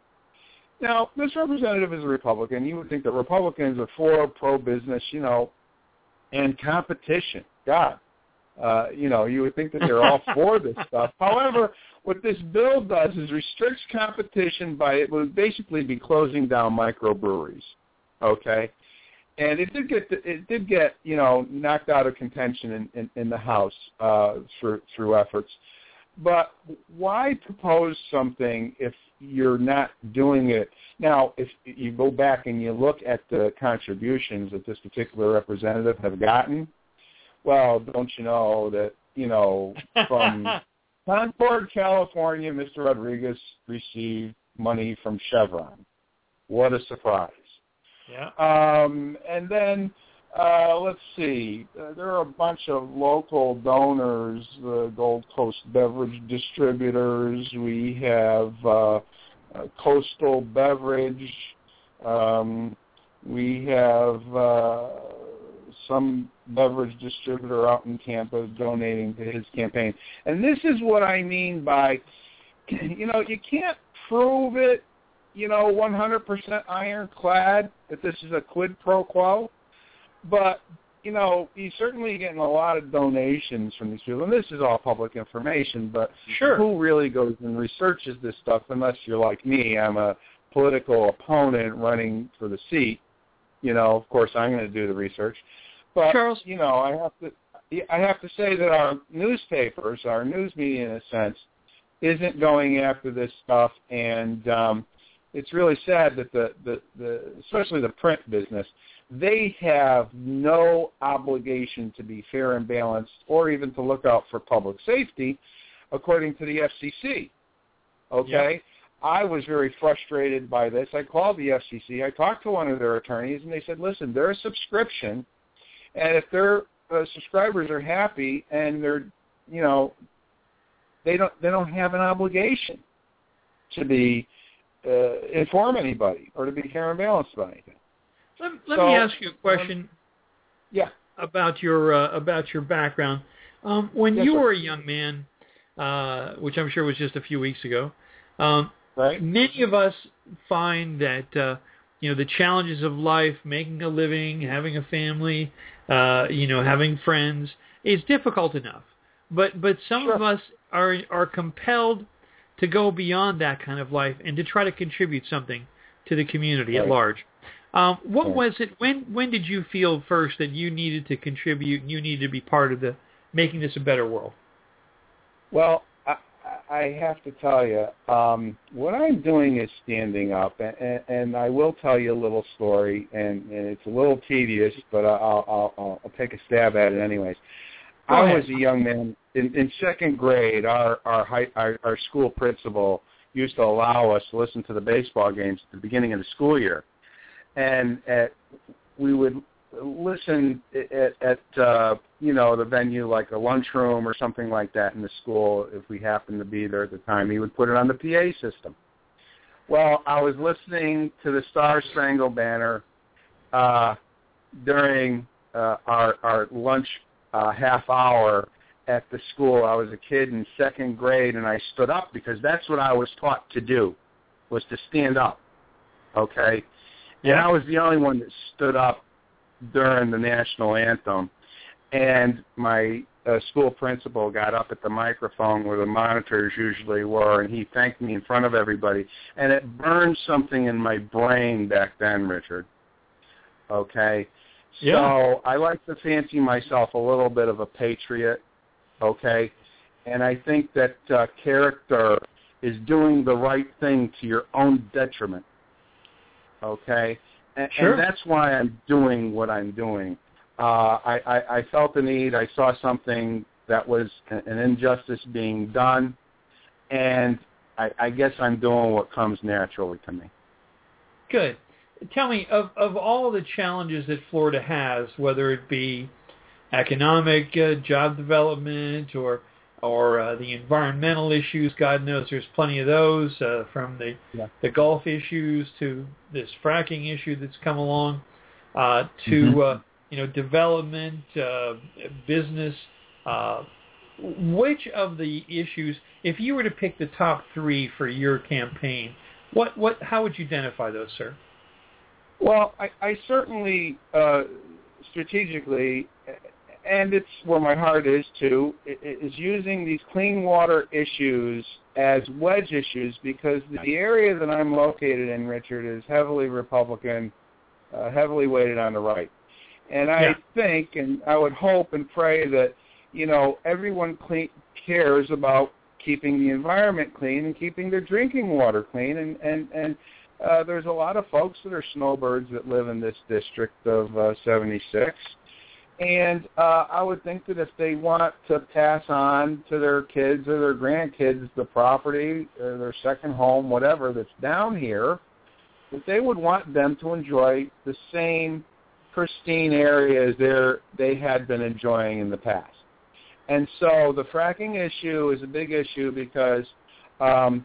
Now, this representative is a Republican. You would think that Republicans are for pro-business, you know, and competition. God, uh, you know, you would think that they're all for this stuff. However, what this bill does is restricts competition by, it would basically be closing down microbreweries, okay? And it did get, it did get, you know, knocked out of contention in, in, in the House uh, through through efforts. But why propose something if you're not doing it? Now, if you go back and you look at the contributions that this particular representative have gotten, well, don't you know that, you know, from Concord, California, Mister Rodriguez received money from Chevron. What a surprise. Yeah. Um, and then, uh, let's see, uh, there are a bunch of local donors, the uh, Gold Coast Beverage Distributors. We have uh, uh, Coastal Beverage. Um, we have uh, some beverage distributor out in Tampa donating to his campaign. And this is what I mean by, you know, you can't prove it, you know, one hundred percent ironclad that this is a quid pro quo. But, you know, you're certainly getting a lot of donations from these people. And this is all public information, but Sure. Who really goes and researches this stuff unless you're like me? I'm a political opponent running for the seat. You know, of course, I'm going to do the research. But, Charles? you know, I have to I have to say that our newspapers, our news media in a sense, isn't going after this stuff, and um, it's really sad that the, the, the, especially the print business, they have no obligation to be fair and balanced or even to look out for public safety, according to the F C C. Okay? Yep. I was very frustrated by this. I called the F C C. I talked to one of their attorneys, and they said, listen, they're a subscription, and if their uh, subscribers are happy and they're, you know, they don't they don't have an obligation to be uh, inform anybody or to be fair and balanced about anything. Let, let so, me ask you a question. Um, yeah. About your uh, about your background. Um, when yes, you sir. were a young man, uh, which I'm sure was just a few weeks ago, um, right? Many of us find that uh, you know the challenges of life, making a living, having a family, uh, you know, having friends, is difficult enough. But but some sure. of us are are compelled to go beyond that kind of life and to try to contribute something to the community right. at large. Um, what right. was it? When when did you feel first that you needed to contribute and you needed to be part of the making this a better world? Well, I, I have to tell you, um, what I'm doing is standing up, and, and I will tell you a little story, and, and it's a little tedious, but I'll, I'll, I'll, I'll take a stab at it anyways. Go I ahead. was a young man in, in second grade. Our our, high, our our school principal used to allow us to listen to the baseball games at the beginning of the school year, and at, we would listen at, at uh, you know the venue like a lunchroom or something like that in the school if we happened to be there at the time. He would put it on the P A system. Well, I was listening to the Star Spangled Banner uh, during uh, our our lunch. Uh, half hour at the school. I was a kid in second grade, and I stood up because that's what I was taught to do, was to stand up, okay? Yeah. And I was the only one that stood up during the national anthem, and my uh, school principal got up at the microphone where the monitors usually were, and he thanked me in front of everybody, and it burned something in my brain back then, Richard, okay? Yeah. So I like to fancy myself a little bit of a patriot, okay? And I think that uh, character is doing the right thing to your own detriment, okay? And, sure. and that's why I'm doing what I'm doing. Uh, I, I, I felt the need. I saw something that was an injustice being done, and I, I guess I'm doing what comes naturally to me. Good. Tell me, of, of all the challenges that Florida has, whether it be economic, uh, job development, or or uh, the environmental issues, God knows there's plenty of those, uh, from the yeah. the Gulf issues to this fracking issue that's come along, uh, to mm-hmm. uh, you know development, uh, business. Uh, which of the issues, if you were to pick the top three for your campaign, what what how would you identify those, sir? Well, I, I certainly, uh, strategically, and it's where my heart is too, is using these clean water issues as wedge issues because the area that I'm located in, Richard, is heavily Republican, uh, heavily weighted on the right. And I yeah. think, and I would hope and pray that, you know, everyone clean, cares about keeping the environment clean and keeping their drinking water clean, and, and, and Uh, there's a lot of folks that are snowbirds that live in this district of uh, seventy-six, and uh, I would think that if they want to pass on to their kids or their grandkids the property or their second home, whatever, that's down here, that they would want them to enjoy the same pristine areas they had been enjoying in the past. And so the fracking issue is a big issue because um,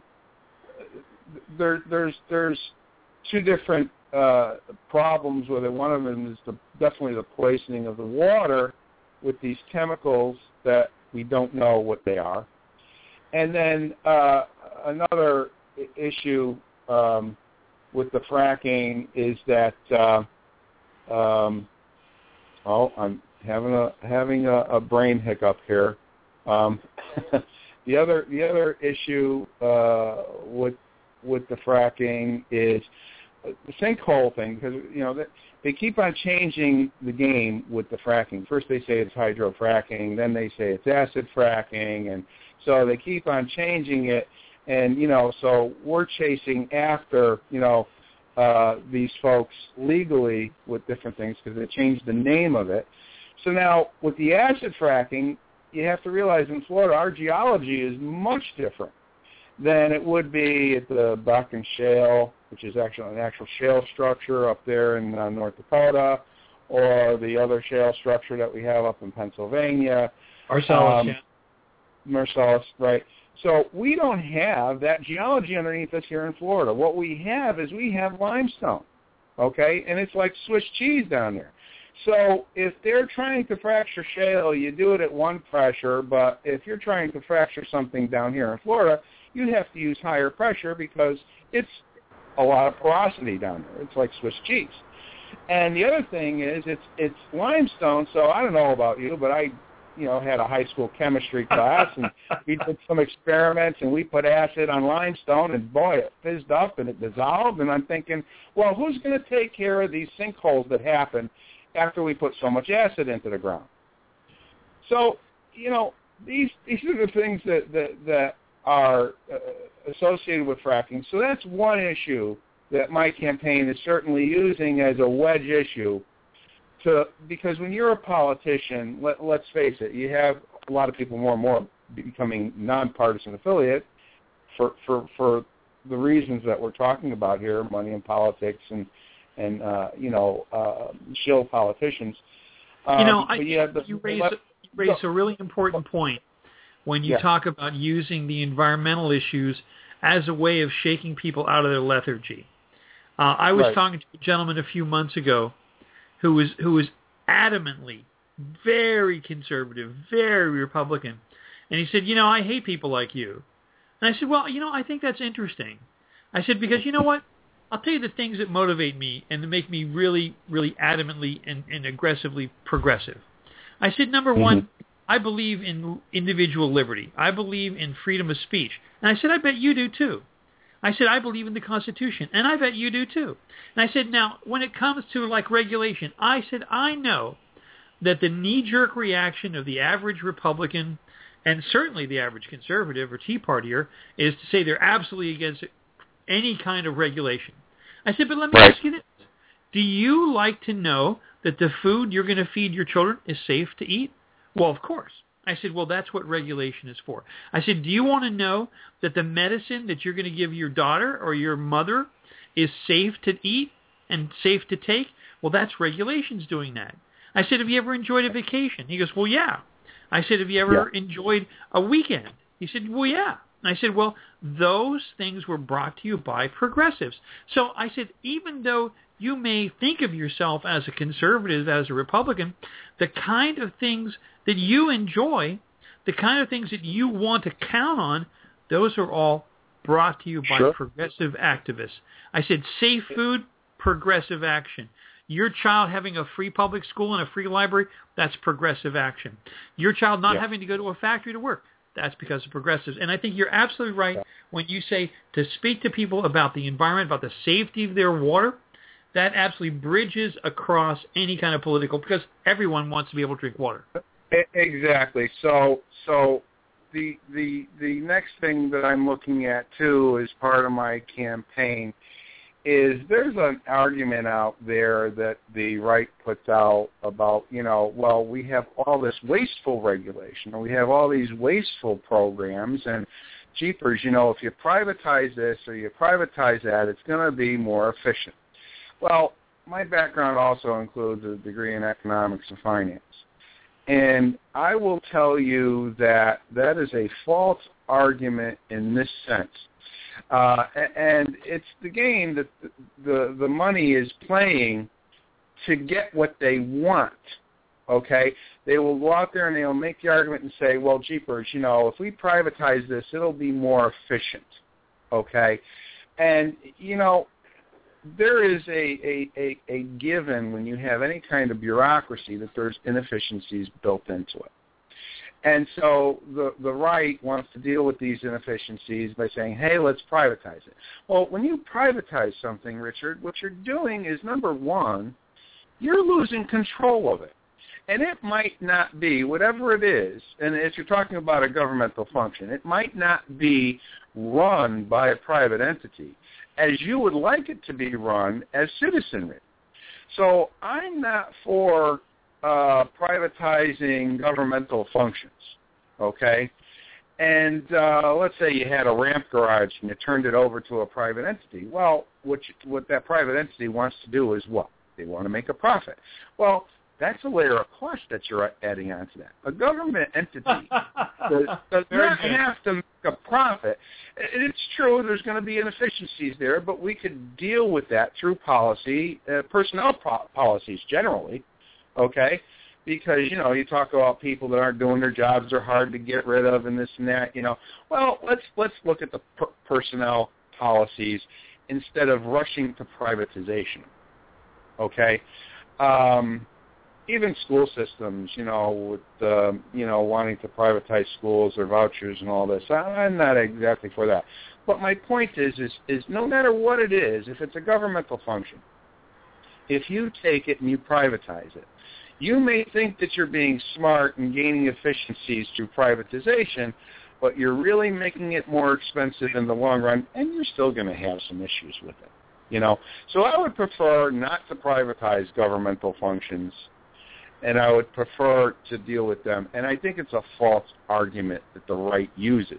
There, there's there's two different uh, problems with it. One of them is the, definitely the poisoning of the water with these chemicals that we don't know what they are. And then uh, another issue um, with the fracking is that uh, um, oh, I'm having a having a, a brain hiccup here. Um, the other the other issue uh, with with the fracking is the sinkhole thing, because you know they keep on changing the game with the fracking. First they say it's hydrofracking, then they say it's acid fracking, and so they keep on changing it. And, you know, so we're chasing after, you know, uh, these folks legally with different things because they changed the name of it. So now with the acid fracking, you have to realize in Florida our geology is much different than it would be at the Bakken Shale, which is actually an actual shale structure up there in uh, North Dakota, or the other shale structure that we have up in Pennsylvania. Marcellus, um, yeah. Marcellus, right. So we don't have that geology underneath us here in Florida. What we have is we have limestone, okay, and it's like Swiss cheese down there. So if they're trying to fracture shale, you do it at one pressure, but if you're trying to fracture something down here in Florida, you have to use higher pressure because it's a lot of porosity down there. It's like Swiss cheese. And the other thing is it's it's limestone, so I don't know about you, but I you know, had a high school chemistry class, and we did some experiments, and we put acid on limestone, and boy, it fizzed up, and it dissolved, and I'm thinking, well, who's going to take care of these sinkholes that happen after we put so much acid into the ground? So, you know, these these are the things that, that, that are uh, associated with fracking. So that's one issue that my campaign is certainly using as a wedge issue. To, because when you're a politician, let, let's face it, you have a lot of people more and more becoming nonpartisan affiliate for for, for the reasons that we're talking about here, money in politics and, and uh, you know, uh, shill politicians. Um, you know, I you, have the, you raise, you raise a really important point when you yeah. talk about using the environmental issues as a way of shaking people out of their lethargy. Uh, I was right. talking to a gentleman a few months ago who was who was adamantly very conservative, very Republican. And he said, you know, I hate people like you. And I said, well, you know, I think that's interesting. I said, because you know what? I'll tell you the things that motivate me and that make me really, really adamantly and, and aggressively progressive. I said, number mm-hmm. one, I believe in individual liberty. I believe in freedom of speech. And I said, I bet you do too. I said, I believe in the Constitution, and I bet you do too. And I said, now, when it comes to, like, regulation, I said, I know that the knee-jerk reaction of the average Republican, and certainly the average conservative or Tea Partier, is to say they're absolutely against any kind of regulation. I said, but let me right. ask you this. Do you like to know that the food you're going to feed your children is safe to eat? Well, of course. I said, well, that's what regulation is for. I said, do you want to know that the medicine that you're going to give your daughter or your mother is safe to eat and safe to take? Well, that's regulations doing that. I said, have you ever enjoyed a vacation? He goes, well, yeah. I said, have you ever yeah. enjoyed a weekend? He said, well, yeah. And I said, well, those things were brought to you by progressives. So I said, even though you may think of yourself as a conservative, as a Republican, the kind of things that you enjoy, the kind of things that you want to count on, those are all brought to you by sure. progressive activists. I said, safe food, progressive action. Your child having a free public school and a free library, that's progressive action. Your child not yeah. having to go to a factory to work, that's because of progressives. And I think you're absolutely right yeah. when you say to speak to people about the environment, about the safety of their water. That absolutely bridges across any kind of political, because everyone wants to be able to drink water. Exactly. So, so the the the next thing that I'm looking at too, as part of my campaign, is there's an argument out there that the right puts out about, you know, well, we have all this wasteful regulation, or we have all these wasteful programs, and jeepers, you know, if you privatize this or you privatize that, it's going to be more efficient. Well, my background also includes a degree in economics and finance. And I will tell you that that is a false argument in this sense. Uh, and it's the game that the, the, the money is playing to get what they want, okay? They will go out there and they'll make the argument and say, well, jeepers, you know, if we privatize this, it'll be more efficient, okay? And, you know, there is a, a, a, a given when you have any kind of bureaucracy that there's inefficiencies built into it. And so the, the right wants to deal with these inefficiencies by saying, hey, let's privatize it. Well, when you privatize something, Richard, what you're doing is, number one, you're losing control of it. And it might not be, whatever it is, and if you're talking about a governmental function, it might not be run by a private entity as you would like it to be run as citizenry. So I'm not for uh, privatizing governmental functions, okay? And uh, let's say you had a ramp garage and you turned it over to a private entity. Well, what, you, what that private entity wants to do is what? They want to make a profit. Well, that's a layer of cost that you're adding onto that. A government entity does, does not have to make a profit. It's true there's going to be inefficiencies there, but we could deal with that through policy, uh, personnel po- policies generally, okay? Because, you know, you talk about people that aren't doing their jobs, they're hard to get rid of and this and that, you know. Well, let's let's look at the per- personnel policies instead of rushing to privatization, okay? Um Even school systems, you know, with, uh, you know, wanting to privatize schools or vouchers and all this. I'm not exactly for that. But my point is, is, is no matter what it is, if it's a governmental function, if you take it and you privatize it, you may think that you're being smart and gaining efficiencies through privatization, but you're really making it more expensive in the long run, and you're still going to have some issues with it, you know. So I would prefer not to privatize governmental functions, and I would prefer to deal with them. And I think it's a false argument that the right uses.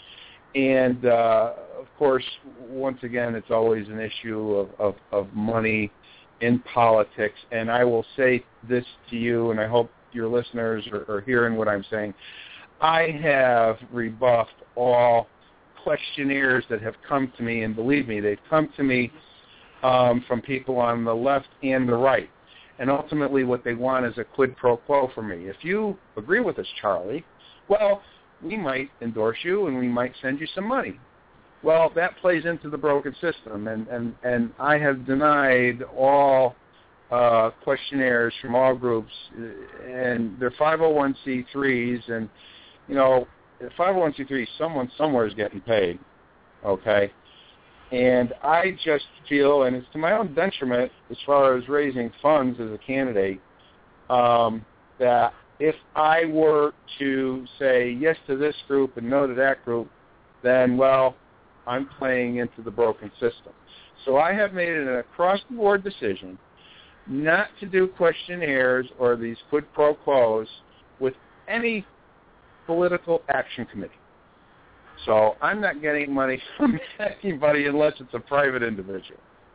And, uh, of course, once again, it's always an issue of, of, of money in politics. And I will say this to you, and I hope your listeners are, are hearing what I'm saying. I have rebuffed all questionnaires that have come to me, and believe me, they've come to me um, from people on the left and the right. And ultimately what they want is a quid pro quo for me. If you agree with us, Charlie, well, we might endorse you and we might send you some money. Well, that plays into the broken system, and, and, and I have denied all uh, questionnaires from all groups, and they're five oh one c threes, and, you know, five oh one c three, someone somewhere is getting paid, okay? And I just feel, and it's to my own detriment as far as raising funds as a candidate, um, that if I were to say yes to this group and no to that group, then, well, I'm playing into the broken system. So I have made it an across-the-board decision not to do questionnaires or these quid pro quos with any political action committee. So I'm not getting money from anybody unless it's a private individual.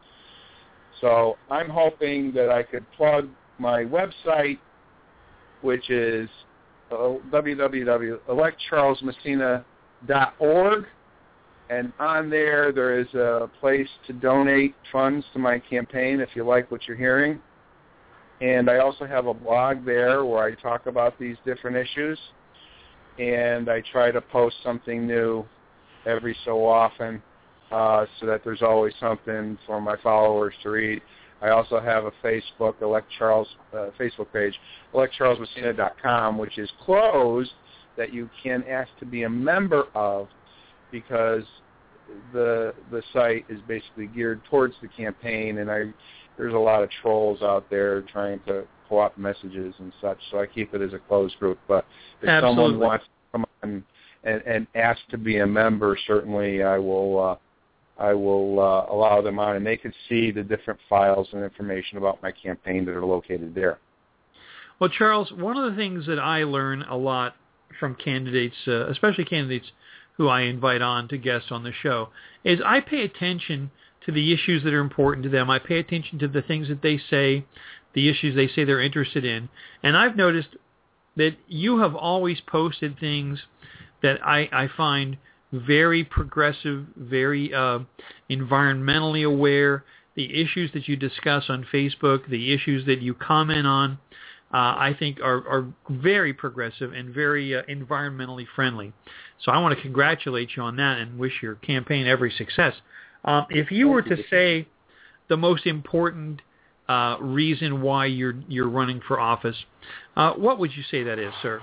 So I'm hoping that I could plug my website, which is uh, w w w dot elect charles messina dot org. And on there, there is a place to donate funds to my campaign if you like what you're hearing. And I also have a blog there where I talk about these different issues. And I try to post something new every so often uh, so that there's always something for my followers to read. I also have a Facebook, Elect Charles, uh, Facebook page, elect charles messina dot com, which is closed, that you can ask to be a member of, because the the site is basically geared towards the campaign, and I there's a lot of trolls out there trying to co-opt messages and such, so I keep it as a closed group. But if Absolutely. someone wants to come on and, and ask to be a member, certainly I will uh, I will uh, allow them on, and they can see the different files and information about my campaign that are located there. Well, Charles, one of the things that I learn a lot from candidates, uh, especially candidates who I invite on to guest on the show, is I pay attention to the issues that are important to them. I pay attention to the things that they say, the issues they say they're interested in. And I've noticed that you have always posted things that I, I find very progressive, very uh, environmentally aware. The issues that you discuss on Facebook, the issues that you comment on, uh, I think are, are very progressive and very uh, environmentally friendly. So I want to congratulate you on that and wish your campaign every success. Um, if you were to say the most important uh, reason why you're you're running for office, uh, what would you say that is, sir?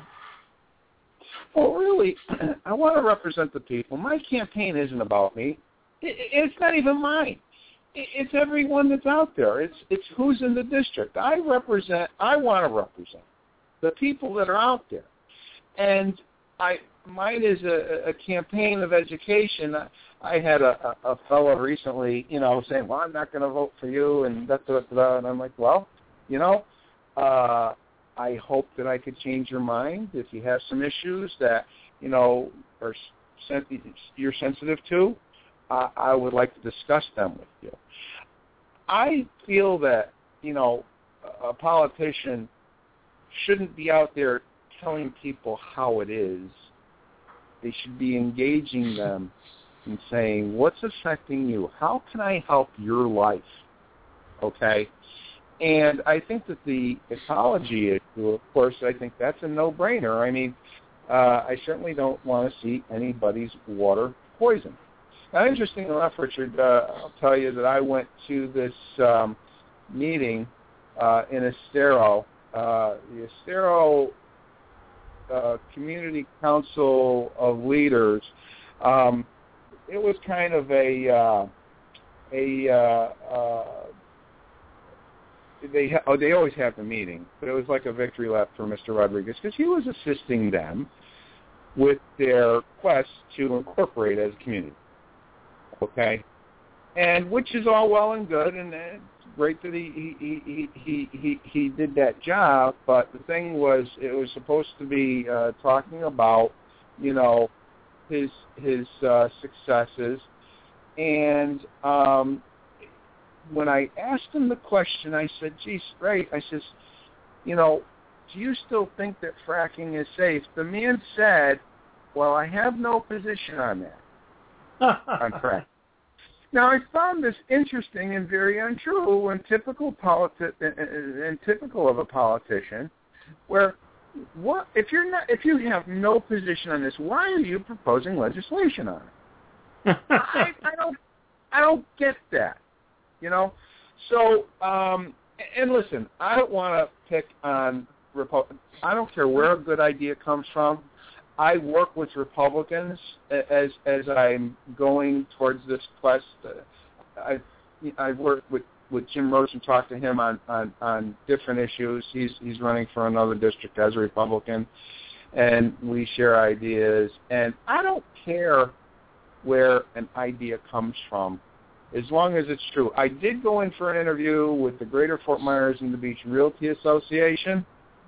Well, really, I want to represent the people. My campaign isn't about me. It's not even mine. it's everyone that's out there. It's it's who's in the district. I represent. I want to represent the people that are out there, and I mine is a, a campaign of education. I, I had a, a, a fellow recently, you know, saying, "Well, I'm not going to vote for you," and that, that, that, and I'm like, "Well, you know, uh, I hope that I could change your mind if you have some issues that you know are sen- you're sensitive to. Uh, I would like to discuss them with you." I feel that, you know, a politician shouldn't be out there telling people how it is. They should be engaging them and saying, what's affecting you? How can I help your life? Okay? And I think that the ecology issue, of course, I think that's a no-brainer. I mean, uh, I certainly don't want to see anybody's water poisoned. Now, interesting enough, Richard, uh, I'll tell you that I went to this um, meeting uh, in Estero. Uh, the Estero uh, Community Council of Leaders. Um, it was kind of a uh, a uh, uh, they ha- oh they always have the meeting, but it was like a victory lap for Mister Rodriguez because he was assisting them with their quest to incorporate as a community. Okay, and which is all well and good, and it's great that he he, he he he he did that job. But the thing was, it was supposed to be uh, talking about, you know, his his uh, successes, and um, when I asked him the question, I said, "Geez, great." I says, "You know, do you still think that fracking is safe?" The man said, "Well, I have no position on that." on fracking. Now, I found this interesting and very untrue and typical politi- and typical of a politician, where what if you're not if you have no position on this, why are you proposing legislation on it? I, I don't I don't get that, you know. So, um, and listen, I don't want to pick on Republicans. I don't care where a good idea comes from. I work with Republicans as as I'm going towards this quest. I I work with, with Jim Roach and talk to him on, on, on different issues. He's he's running for another district as a Republican, and we share ideas. And I don't care where an idea comes from, as long as it's true. I did go in for an interview with the Greater Fort Myers and the Beach Realty Association,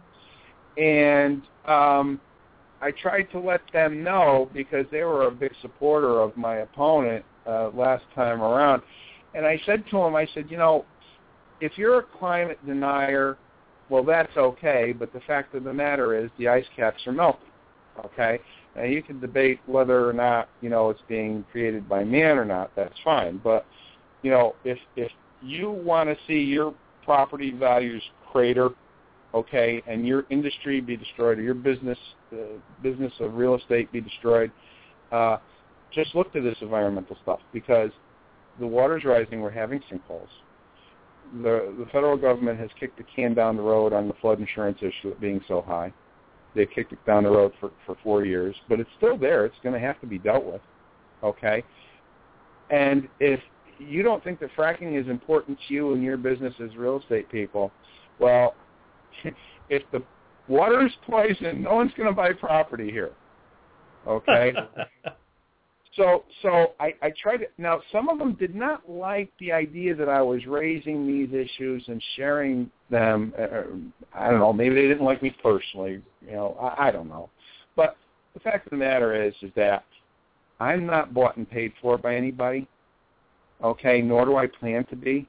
and um, I tried to let them know because they were a big supporter of my opponent uh, last time around. And I said to them, I said, you know, if you're a climate denier, well, that's okay, but the fact of the matter is the ice caps are melting, okay? Now, you can debate whether or not, you know, it's being created by man or not. That's fine. But, you know, if if you want to see your property values crater, okay, and your industry be destroyed or your business uh, business of real estate be destroyed, uh, just look to this environmental stuff because the water's rising. We're having sinkholes. The, the federal government has kicked the can down the road on the flood insurance issue it being so high. They kicked it down the road for, for four years, but it's still there. It's going to have to be dealt with, okay? And if you don't think that fracking is important to you and your business as real estate people, well, if the water is poisoned, no one's going to buy property here, okay? So so I, I tried to, now some of them did not like the idea that I was raising these issues and sharing them. Uh, I don't know, maybe they didn't like me personally, you know, I, I don't know. But the fact of the matter is, is that I'm not bought and paid for by anybody, okay, nor do I plan to be.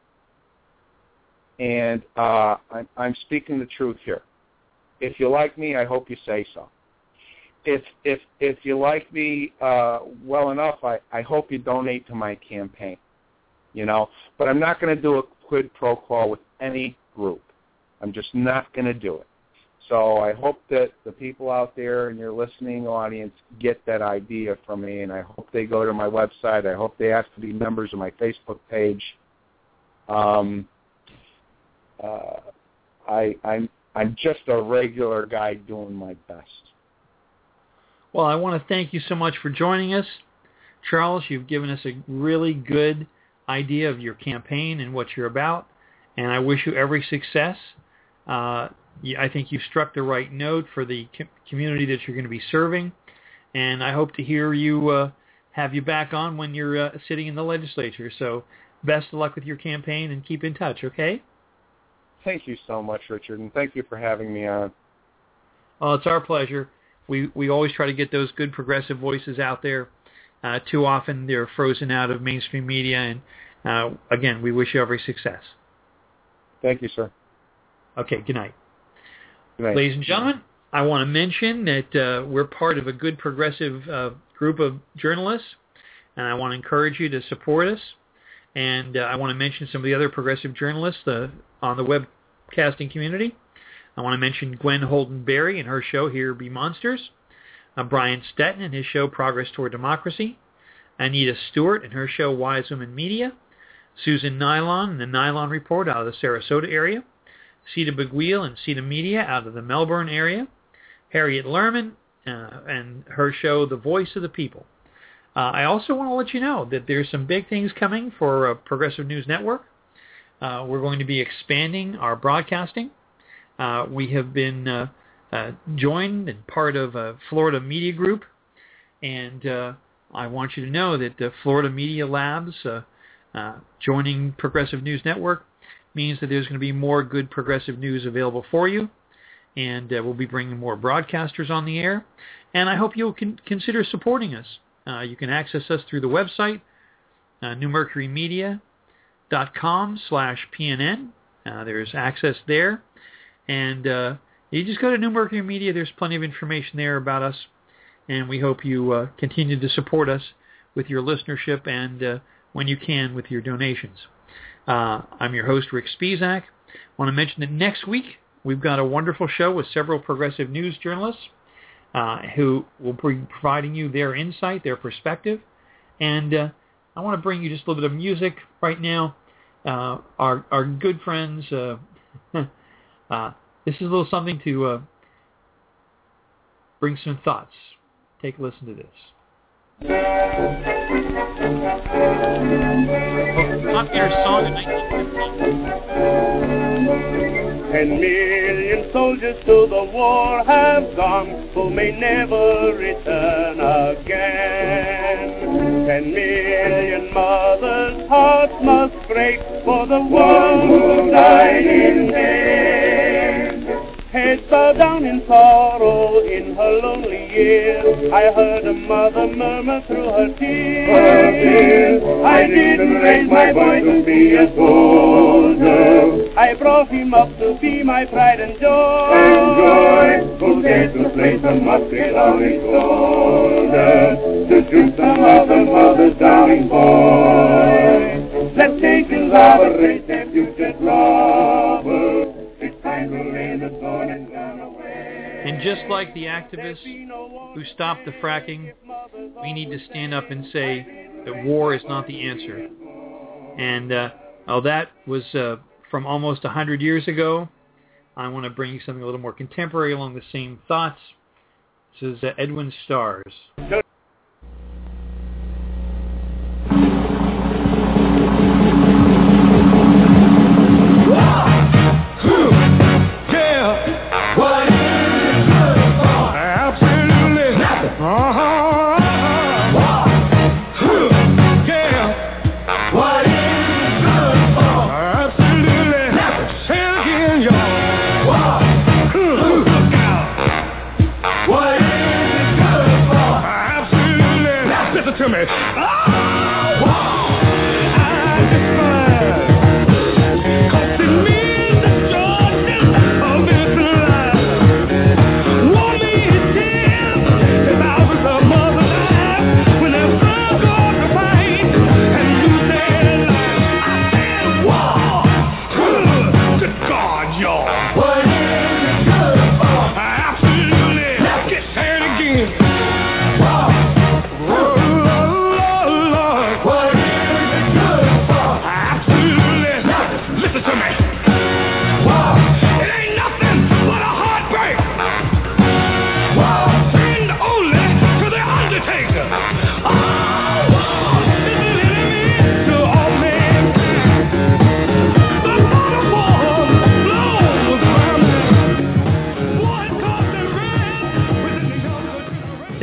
And uh, I'm, I'm speaking the truth here. If you like me, I hope you say so. If if if you like me uh, well enough, I, I hope you donate to my campaign, you know. But I'm not going to do a quid pro quo with any group. I'm just not going to do it. So I hope that the people out there in your listening audience get that idea from me, and I hope they go to my website. I hope they ask to be members of my Facebook page. Um, uh, I, I'm I'm just a regular guy doing my best. Well, I want to thank you so much for joining us. Charles, you've given us a really good idea of your campaign and what you're about, and I wish you every success. Uh, I think you struck the right note for the community that you're going to be serving, and I hope to hear you uh, have you back on when you're uh, sitting in the legislature. So best of luck with your campaign, and keep in touch, okay? Thank you so much, Richard, and thank you for having me on. Oh, it's our pleasure. We we always try to get those good progressive voices out there. Uh, too often they're frozen out of mainstream media, and uh, again, we wish you every success. Thank you, sir. Okay, good night. Good night. Ladies and gentlemen, I want to mention that uh, we're part of a good progressive uh, group of journalists, and I want to encourage you to support us. And uh, I want to mention some of the other progressive journalists uh, on the webcasting community. I want to mention Gwen Holden-Berry and her show Here Be Monsters, uh, Brian Stetton and his show Progress Toward Democracy, Anita Stewart and her show Wise Women Media, Susan Nylon and the Nylon Report out of the Sarasota area, Sita Beguil and Sita Media out of the Melbourne area, Harriet Lerman uh, and her show The Voice of the People. Uh, I also want to let you know that there's some big things coming for uh, Progressive News Network. Uh, we're going to be expanding our broadcasting. Uh, we have been uh, uh, joined and part of a Florida Media Group, and uh, I want you to know that the Florida Media Labs uh, uh, joining Progressive News Network means that there's going to be more good progressive news available for you, and uh, we'll be bringing more broadcasters on the air, and I hope you'll con- consider supporting us. Uh, you can access us through the website, uh, new mercury media dot com slash P N N. Uh, there's access there. And uh, you just go to New Mercury Media. There's plenty of information there about us. And we hope you uh, continue to support us with your listenership and, uh, when you can, with your donations. Uh, I'm your host, Rick Spisak. I want to mention that next week we've got a wonderful show with several progressive news journalists Uh, who will be providing you their insight, their perspective. And uh, I want to bring you just a little bit of music right now. Uh, our our good friends, uh, uh, this is a little something to uh, bring some thoughts. Take a listen to this. Popular song in nineteen fifteen. Ten million soldiers to the war have gone, who may never return again. Ten million mothers' hearts must break for the one who died in vain. Heads bowed down in sorrow in her lonely years, I heard a mother murmur through her tears, I didn't raise my boy to be a soldier, I brought him up to be my pride and joy, and joy, who dared to place a musket on his shoulder, to shoot some other mother's darling boy. Let's take his our race, their future trouble. And just like the activists who stopped the fracking, we need to stand up and say that war is not the answer. And uh, oh, that was uh, from almost one hundred years ago. I want to bring you something a little more contemporary along the same thoughts. This is uh, Edwin Starrs.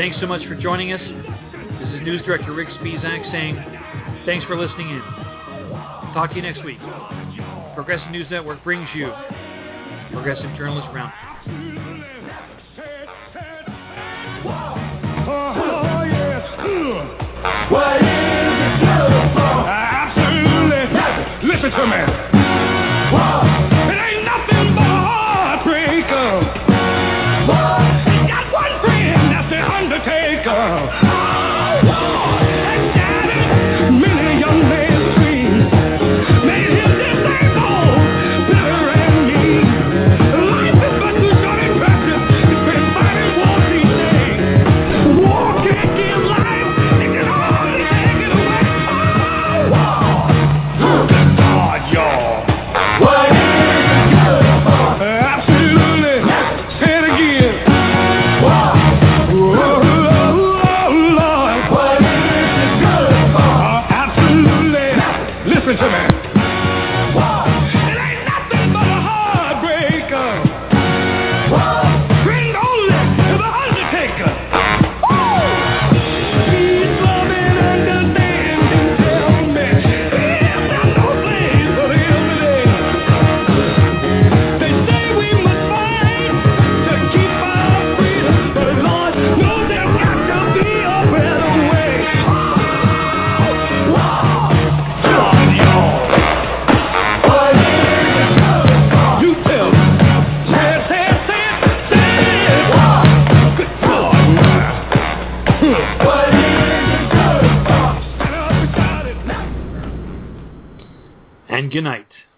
Thanks so much for joining us. This is News Director Rick Spisak saying thanks for listening in. Talk to you next week. Progressive News Network brings you Progressive Journalist Round. Oh, yes. What is it good for? Absolutely. Listen to me. It ain't nothing but a heartbreaker. He got one friend, that's the Undertaker. And daddy, many young men's dreams made him disabled, bitter and mean. Life is but too short and precious. It's been fighting wars each day. War can't give life, it can only take it away. Oh, good God, y'all. What is it good for? Absolutely. Say it again. Oh, oh, Lord. What is it good for? Absolutely. Listen to me. It ain't nothing but a heartbreaker. Friend only to the Undertaker. Please love and understand and tell me if there's no place for the elderly. They say we must fight to keep our freedom, but Lord knows there's got to be a better way. John, y'all. What is it good for? You tell me. Say it, say it, say it, say it. Good God, man. What is it good for? Stand up and shout it. And good night.